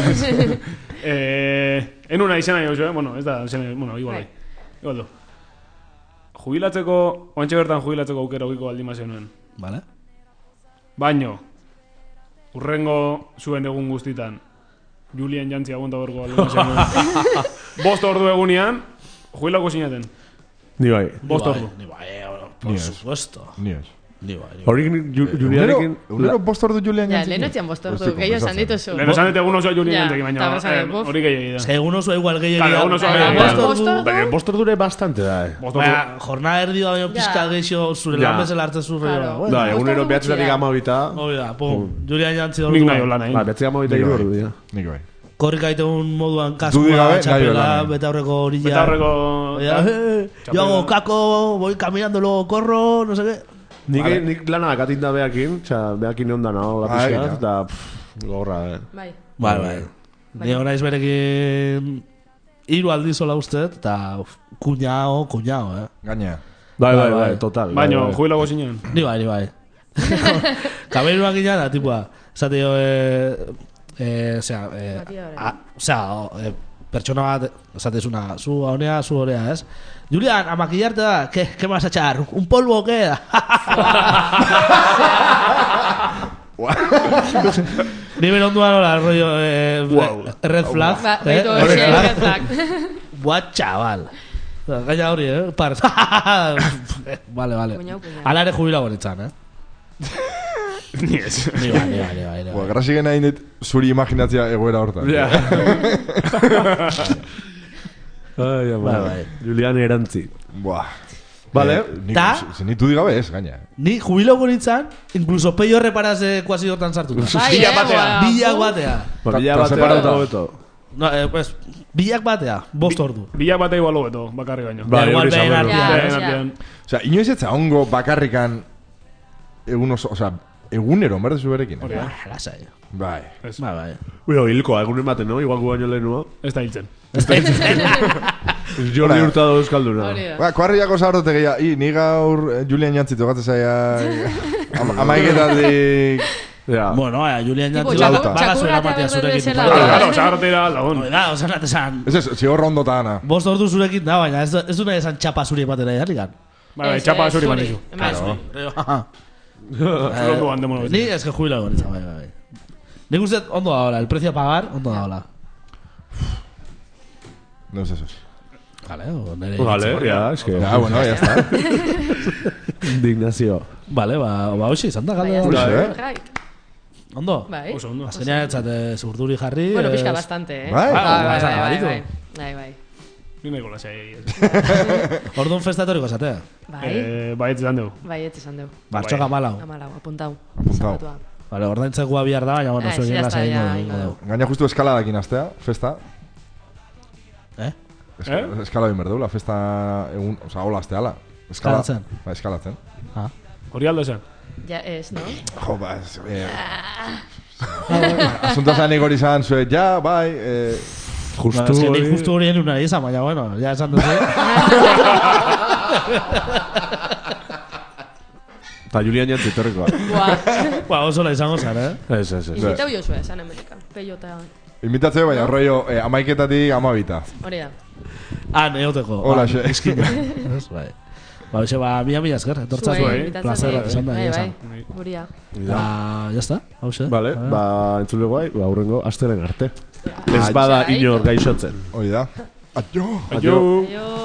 Eh, en una izena jo, eh? Bueno, ez da, izena, bueno, igual Bai. bai. Igual do. Jubilatzeko, oantxe bertan jubilatzeko aukera ogiko baldin mazio nuen. Vale. Baino, urrengo zuen egun guztitan, Julian Jantzi aguanta berko baldin mazio nuen. Bost ordu egunean, jubilako zinaten. Ni bai. Bost Ni bai, ordu. Ni bai, eh, bueno, por Ni ez. supuesto. Ni ez. Ni bai, ni bai. Horik Julianekin... Unero bost ordu Julian Ja, Jantzi? lehen etxian bost ordu, Hostia, gehiago esan konpensatzen. dituzu. Lehen esan dut egun osoa Julian Ja, Jantzeki, baina eta esan eh, dut, bost. hori gehiagi da. Segun oso igual gehiagia. Claro, egun oso Baina gehiagia. bost Bost ordu- ordu? Baina bost ordure bastante da, eh. Bost ordu. Baina, jornada erdi da baina Ja. pizka gehiago zure Ja. lan bezala hartzen zure. Claro. Bueno, Da, bost egunero ordu behatzetatik gutxi da. amabita... hori da, pum. Julian Jantzi Nik ordu. nahi hola nahi. Ba, behatzi amabita Nik iru bai. ordu, ja. Nik bai. Korrik aitegun moduan Dudik kaskua, gabe, nahi txapela, hola. betaurreko orilla. Betaurreko... Oia, eh, yo hago caco, voy caminando, luego corro, no sé qué. Nik, Vale. nik lana dakatin da behakin, osea, behakin ondan hau Bai, lapizkat, ja. eta pff, gogorra, eh. Bai. Bai, bai. Ni horaiz berekin hiru aldiz hola usted, eta uf, kuñao, kuñao, eh. Gaina. Bai, bai, Bai, bai, bai. total. Baino, bai, bai. jubilako zinen. Ni bai, ni bai. Kabeiruak ginen da, tipua. Zate jo, eh, eh, osea, eh, Batidore. a- osea, o, eh, pertsona bat, zatezuna, zu honea, zu horea, ez? Julian, a maquillarte da, ¿qué, qué me vas a echar? ¿Un polvo o qué? Ni beronduan hola, rollo, eh, Wow. red flag. Ba, eh, baitu red hori, flag. red flag. Buah, chaval. Gaina hori, eh? Par. Vale, vale. Kuñau, kuñau. Ala ere jubila bonitzan, eh? Ni ez. Ni bai, ni bai, ni bai. ni Boa, bai. grasi gena indit zuri imaginatzea egoera hortan. Ja. Ai, ama. Bai, bai. Julian erantzi. Buah. Vale. Eh, nik- Ta? ze- Zenitu digabe ez, gaina. Ni jubilo bonitzan, incluso peio reparaz ekuazio hortan sartuta. Bai, Bila eh, batea. boa. Bilak batea. Ba, Ta- bila ta batea separatuta. eta hobeto. No, eh, pues, bilak batea, bost ordu. Bilak bat igual hobeto, bakarri baino. Bai, igual hori behin zaberu. artean. Ja, Lehen ja. artean. Osea, inoiz etza ongo bakarrikan egun oso, osea, egunero, berdezu berekin. Hori da. Ah, lasai. Bai. Ez. Bai, bai. Uio, hilkoa, egun ematen, no? Igual gu baino lehenua. Ez da hiltzen. Jordi Hola. Hurtado euskalduna. Hori da. Ba, kuarriako zaharrote gehiago, i, ni gaur eh, Julian Jantzi tokatzen zaia ama, amaiketatik... Ja. Bueno, eh, Julian Tipo, Jantzi txakur- baga zuen txakurra amatea eta zurekin. bezala. Bai, bai. Claro, zagartera lagun. Hori da, osan atesan. Ez ez, zigorra ondota ana. Bost ordu zurekin da, baina ez, ez du nahi esan txapa zuri ematera jarrikan. Bai, bai, Ez, txapa ez, zuri zuri. manizu. Eman zuri. Zure duan demono Ni beti. ez que jubila bonitza, bai, bai. Nik uste ondo da hola, el precio a pagar, ondo da hola. No es eso. Vale, o nere Vale, iritzi. ja, es que... Ya, bueno, ya está. Indignazio. Vale, ba, ba hoxe, izan da galde. Horixe, da. eh? Right. Ondo? Bai. Oso ondo. Azkenean etzate zurduri jarri. Bueno, ez- pixka bastante, eh? Bai. bai, Bai, bai, bai, bai, baditu. bai. Bai, bai. Ni nahiko lasai. Orduan festa etorriko esate. Bai, Eh, Bai, ez izan dugu. bai, ez esan dugu. Bartxoka malau. Amalau, apuntau. Apuntau. Zapatua. Vale, ordaintzeko bihar da, baina, bueno, Ah, zuen ya lasa está, ingo ya, ingo ingo dugu. Gaina justu eskaladakin astea, festa. Eh? Eh? Eskala bin berdeu, la festa egun, oza, hola asteala. Eskala, Eskalatzen. ba, eskalatzen. Ah. Hori aldo zen. Ja, ez, no? Jo, ba, ez, eh, asunto zanik hori zan, zuet, ja, bai, eh, Justu bueno, es que hori... justu hori enuna izan, baina, bueno, ya esan duzu. Eta Julian jantzi torrikoa. Ba, oso la izango zara, eh? Ez, ez, ez. Imitau jo zuen, esan Amerikan. Peyota. Imitatzeo, baina, rollo, eh, amaiketatik amabita. Hori da. Ah, neoteko. Hola, xe. Eskina. Bai. Ba, hoxe, ba, mila mila esker, etortza zuen. Placer bat esan da, bai, esan. bai, guria. Ba, jazta, hauxe. Vale, ba, entzule guai, ba, aurrengo, astelen arte. Ez bada inor gaixotzen. Hoi da. Adio! Adio! Adio!